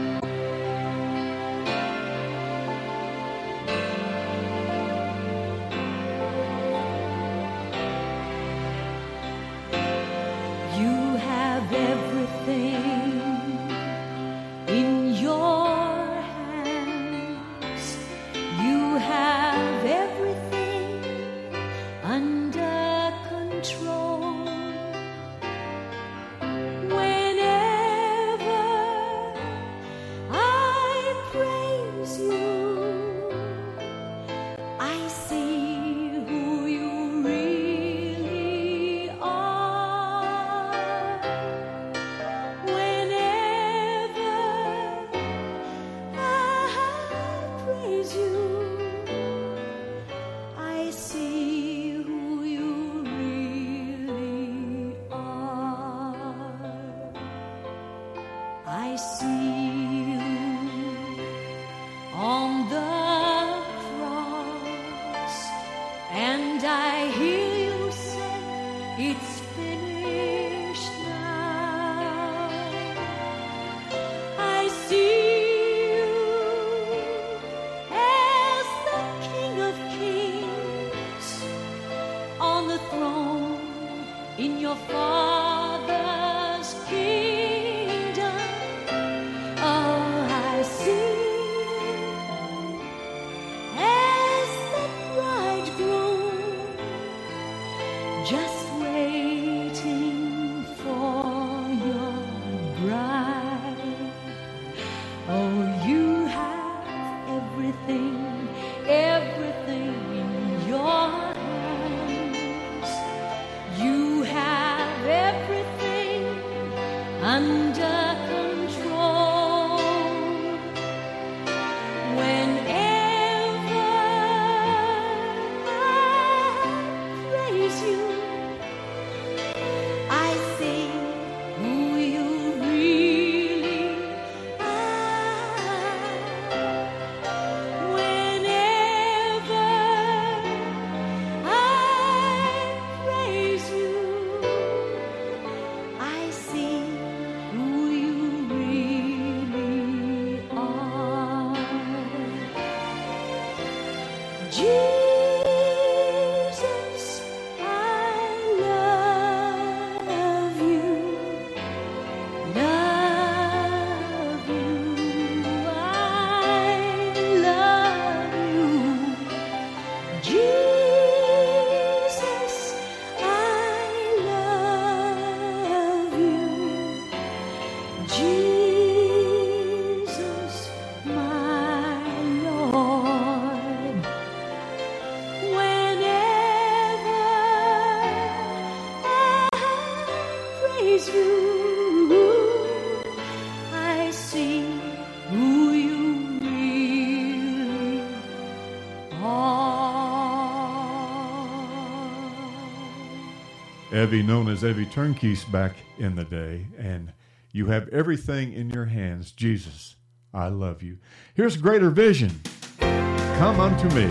You have everything in your hands. You have everything under control. Whenever I praise you, I see who you really are. Whenever I praise you, I see who you really are. I see you on the cross, and I hear you say, it's finished now. I see you as the King of Kings on the throne in your Father's kingdom. Oh, I see you as the bridegroom, just waiting for your bride. Oh, you have everything, everything in your hands. You have everything under control. Whenever I praise you, I see who you really are. Whenever I praise you, I see who you really are. Jesus, I love you, love you, I love you. Jesus, I love you. Jesus, my Lord. Whenever I praise you, I see who you really are. Evie, known as Evie Turnkeys back in the day, and you have everything in your hands. Jesus, I love you. Here's Greater Vision. Come unto me.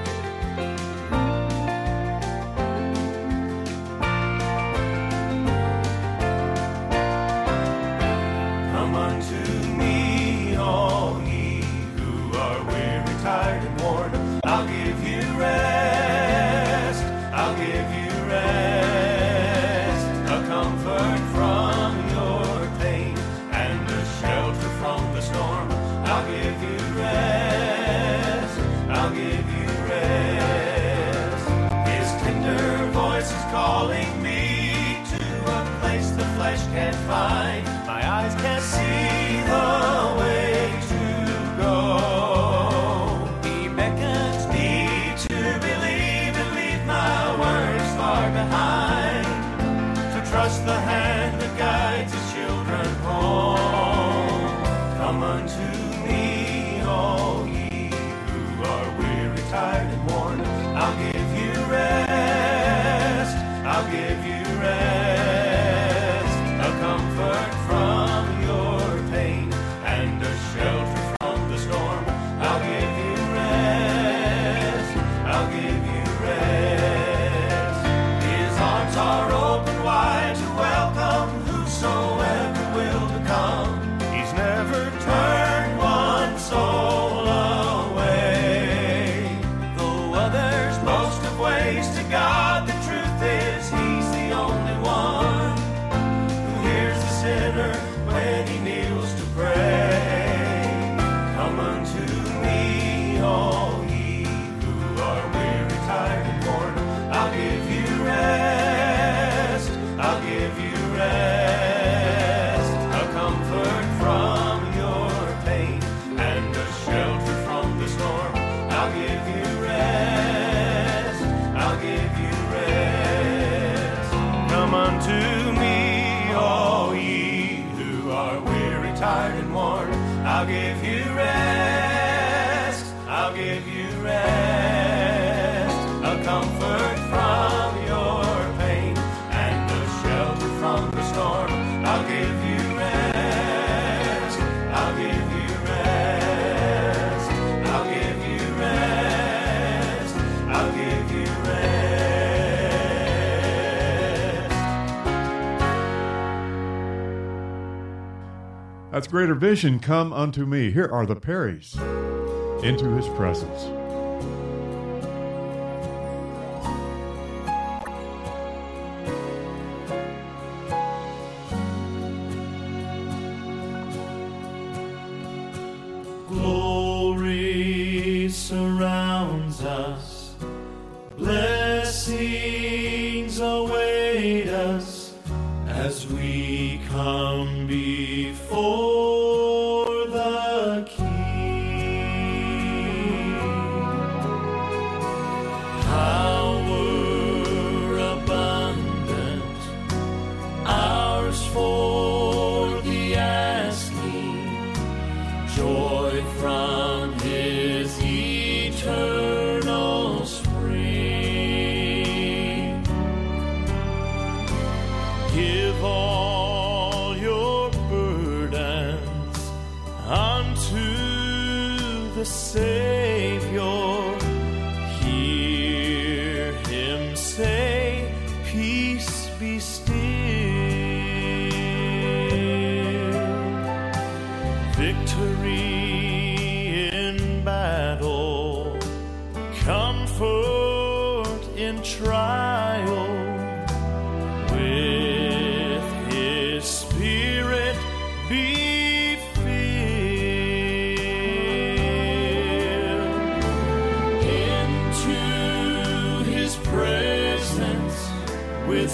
Come unto me, all ye who are weary, tired, and worn. I'll give you rest. I'll give you rest. A comfort from your pain and a shelter from the storm. I'll give you rest. I'll give you rest. His tender voice is calling me to a place the flesh can't find. My eyes can't see the way to go. He beckons me to believe and leave my worries far behind. To trust the hand that guides his children home. unto me, all ye who are weary, tired, and worn. I'll give you rest, I'll give you rest, a comfort from your pain, and a shelter from the storm. I'll give you rest, I'll give you rest, I'll give you rest, I'll give you rest. That's Greater Vision, Come Unto Me. Here are the Perrys, Into His Presence. Glory surrounds us, blessings await us as we come before the King. Power abundant, ours for the asking, joy from His eternal spring. Give all your burdens unto the Savior. Hear Him say, peace be still. Victory in battle, comfort in trial, with His Spirit be filled. Into His presence with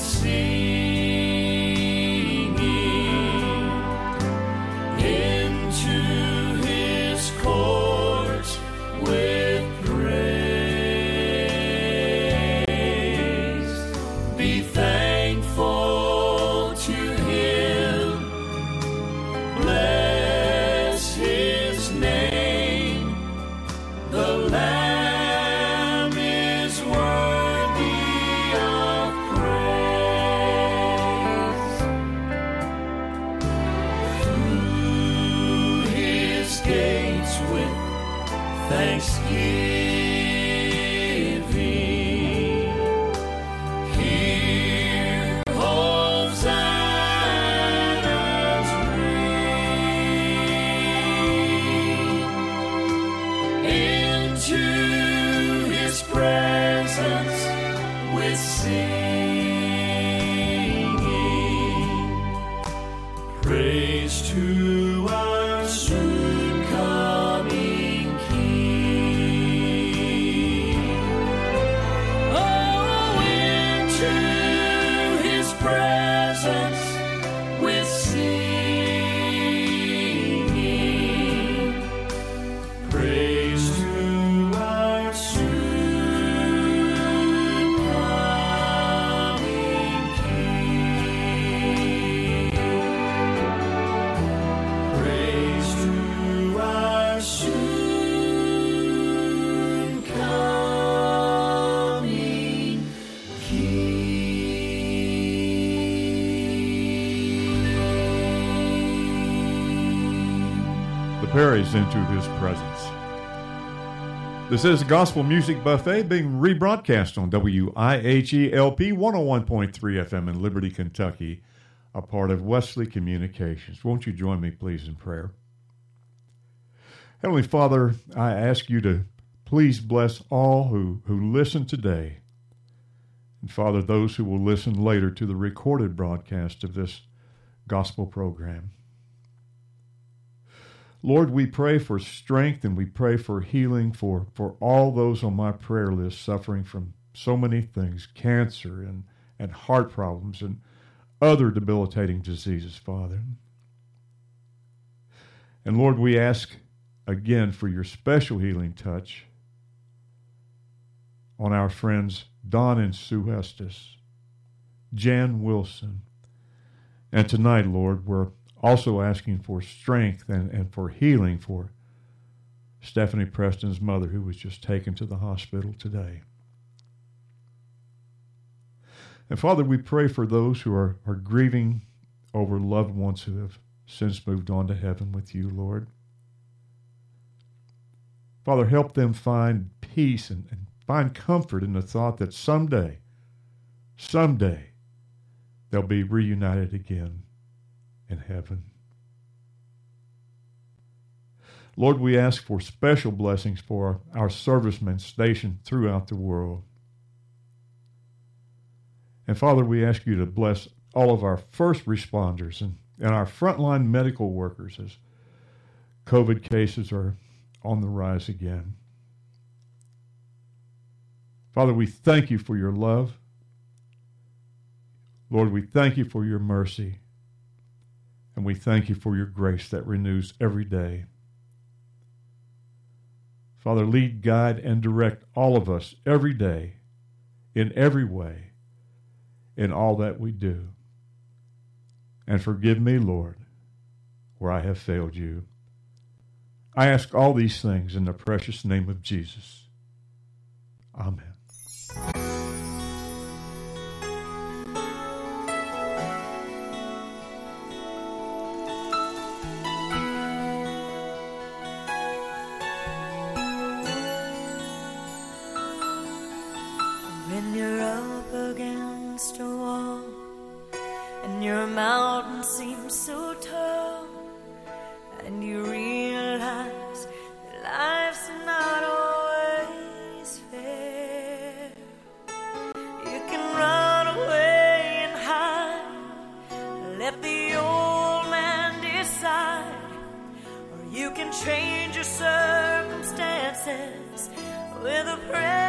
singing, into His courts with praise. Be thankful to Him, bless His name. The Lamb is worthy of praise. Through His gates with thanksgiving, hear hosannas ring. Into His presence with singing, praise to our soon coming King. Oh, into His presence with singing, praise to our soon coming King. Praise to our soon coming King. The Perrys, Into His Presence. This is a Gospel Music Buffet being rebroadcast on W I H E L P one oh one point three F M in Liberty, Kentucky, a part of Wesley Communications. Won't you join me, please, in prayer? Heavenly Father, I ask you to please bless all who, who listen today. And Father, those who will listen later to the recorded broadcast of this gospel program. Lord, we pray for strength and we pray for healing for, for all those on my prayer list suffering from so many things, cancer and, and heart problems and other debilitating diseases, Father. And Lord, we ask again for your special healing touch on our friends Don and Sue Estes. Jan Wilson. And tonight, Lord, we're also asking for strength and, and for healing for Stephanie Preston's mother, who was just taken to the hospital today. And Father, we pray for those who are, are grieving over loved ones who have since moved on to heaven with you, Lord. Father, help them find peace and, and find comfort in the thought that someday, someday, they'll be reunited again in heaven. Lord, we ask for special blessings for our servicemen stationed throughout the world. And Father, we ask you to bless all of our first responders and, and our frontline medical workers as COVID cases are on the rise again. Father, we thank you for your love. Lord, we thank you for your mercy. And we thank you for your grace that renews every day. Father, lead, guide, and direct all of us every day, in every way, in all that we do. And forgive me, Lord, where I have failed you. I ask all these things in the precious name of Jesus. Amen. When you're up against a wall and your mountain seems so tall, and you realize that life's not always fair, you can run away and hide, let the old man decide, or you can change your circumstances with a prayer.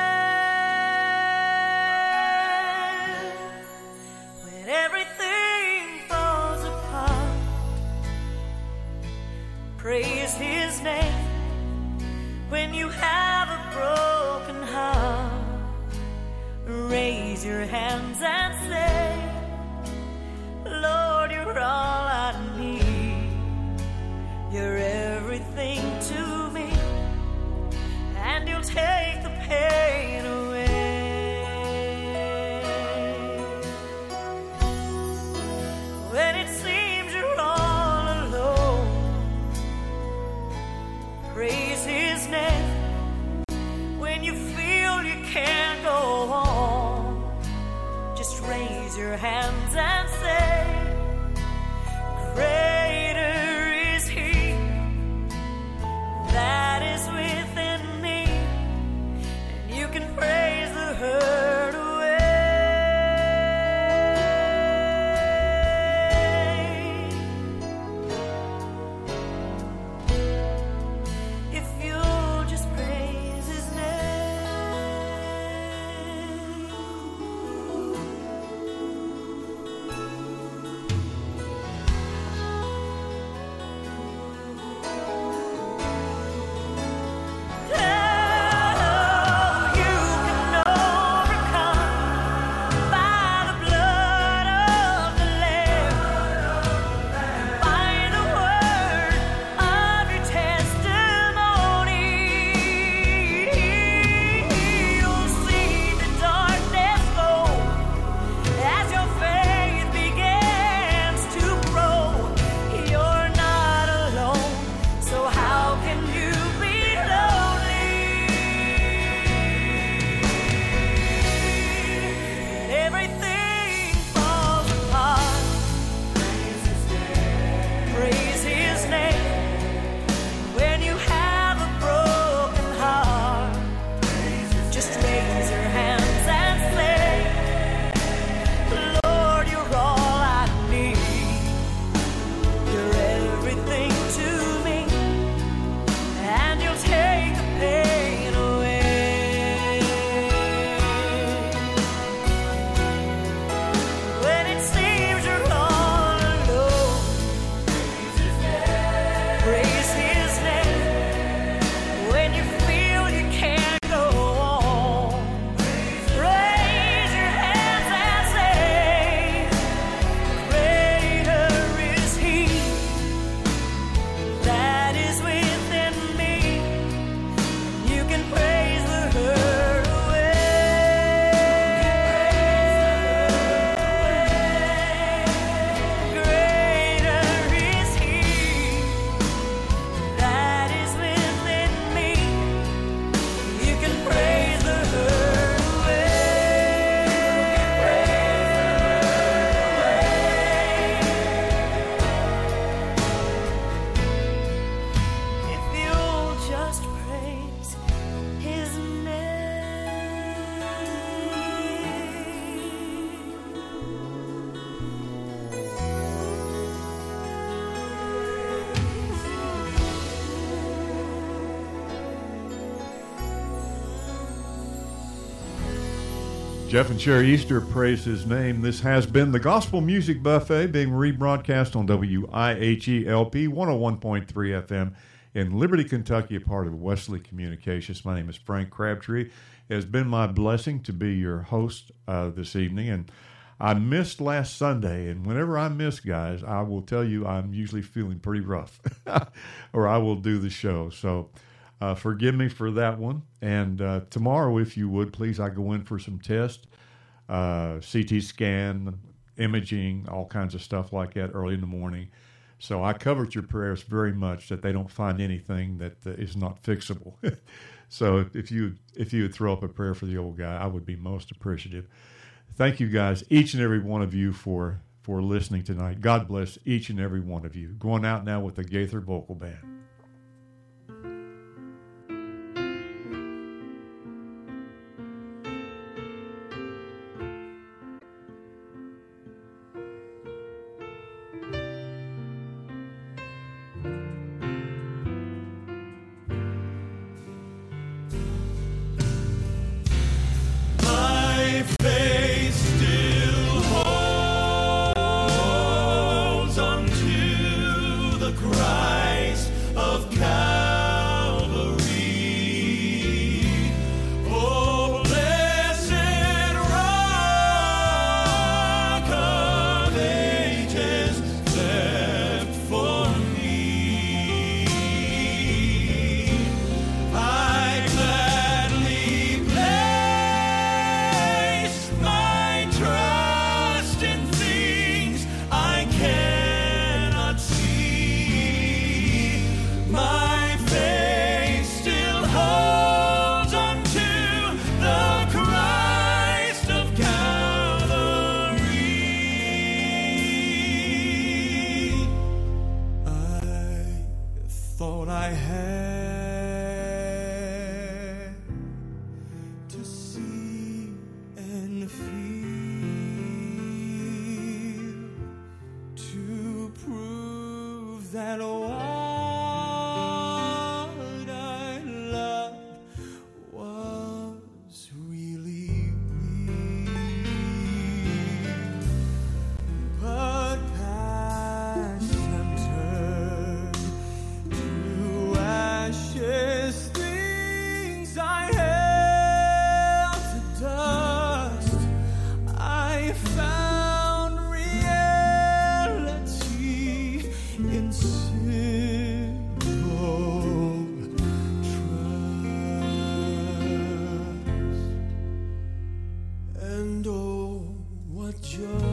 Praise his name when you have a broken heart. Raise your hands and say, Lord, you're all I need. You're everything to me, and you'll take the pain away. When it seems you're all alone, praise his name. When you feel you can't go on, just raise your hands and say, greater is he that is within me, and you can praise the hurt away. Jeff and Sherry Easter, praise his name. This has been the Gospel Music Buffet, being rebroadcast on W I H E L P one oh one point three F M in Liberty, Kentucky, a part of Wesley Communications. My name is Frank Crabtree. It has been my blessing to be your host uh, this evening, and I missed last Sunday, and whenever I miss, guys, I will tell you I'm usually feeling pretty rough, or I will do the show. So uh, forgive me for that one. And uh, tomorrow, if you would, please, I go in for some tests, uh, C T scan, imaging, all kinds of stuff like that early in the morning. So I covered your prayers very much that they don't find anything that uh, is not fixable. So if you if you would throw up a prayer for the old guy, I would be most appreciative. Thank you guys, each and every one of you, for, for listening tonight. God bless each and every one of you. Going out now with the Gaither Vocal Band. And oh, what joy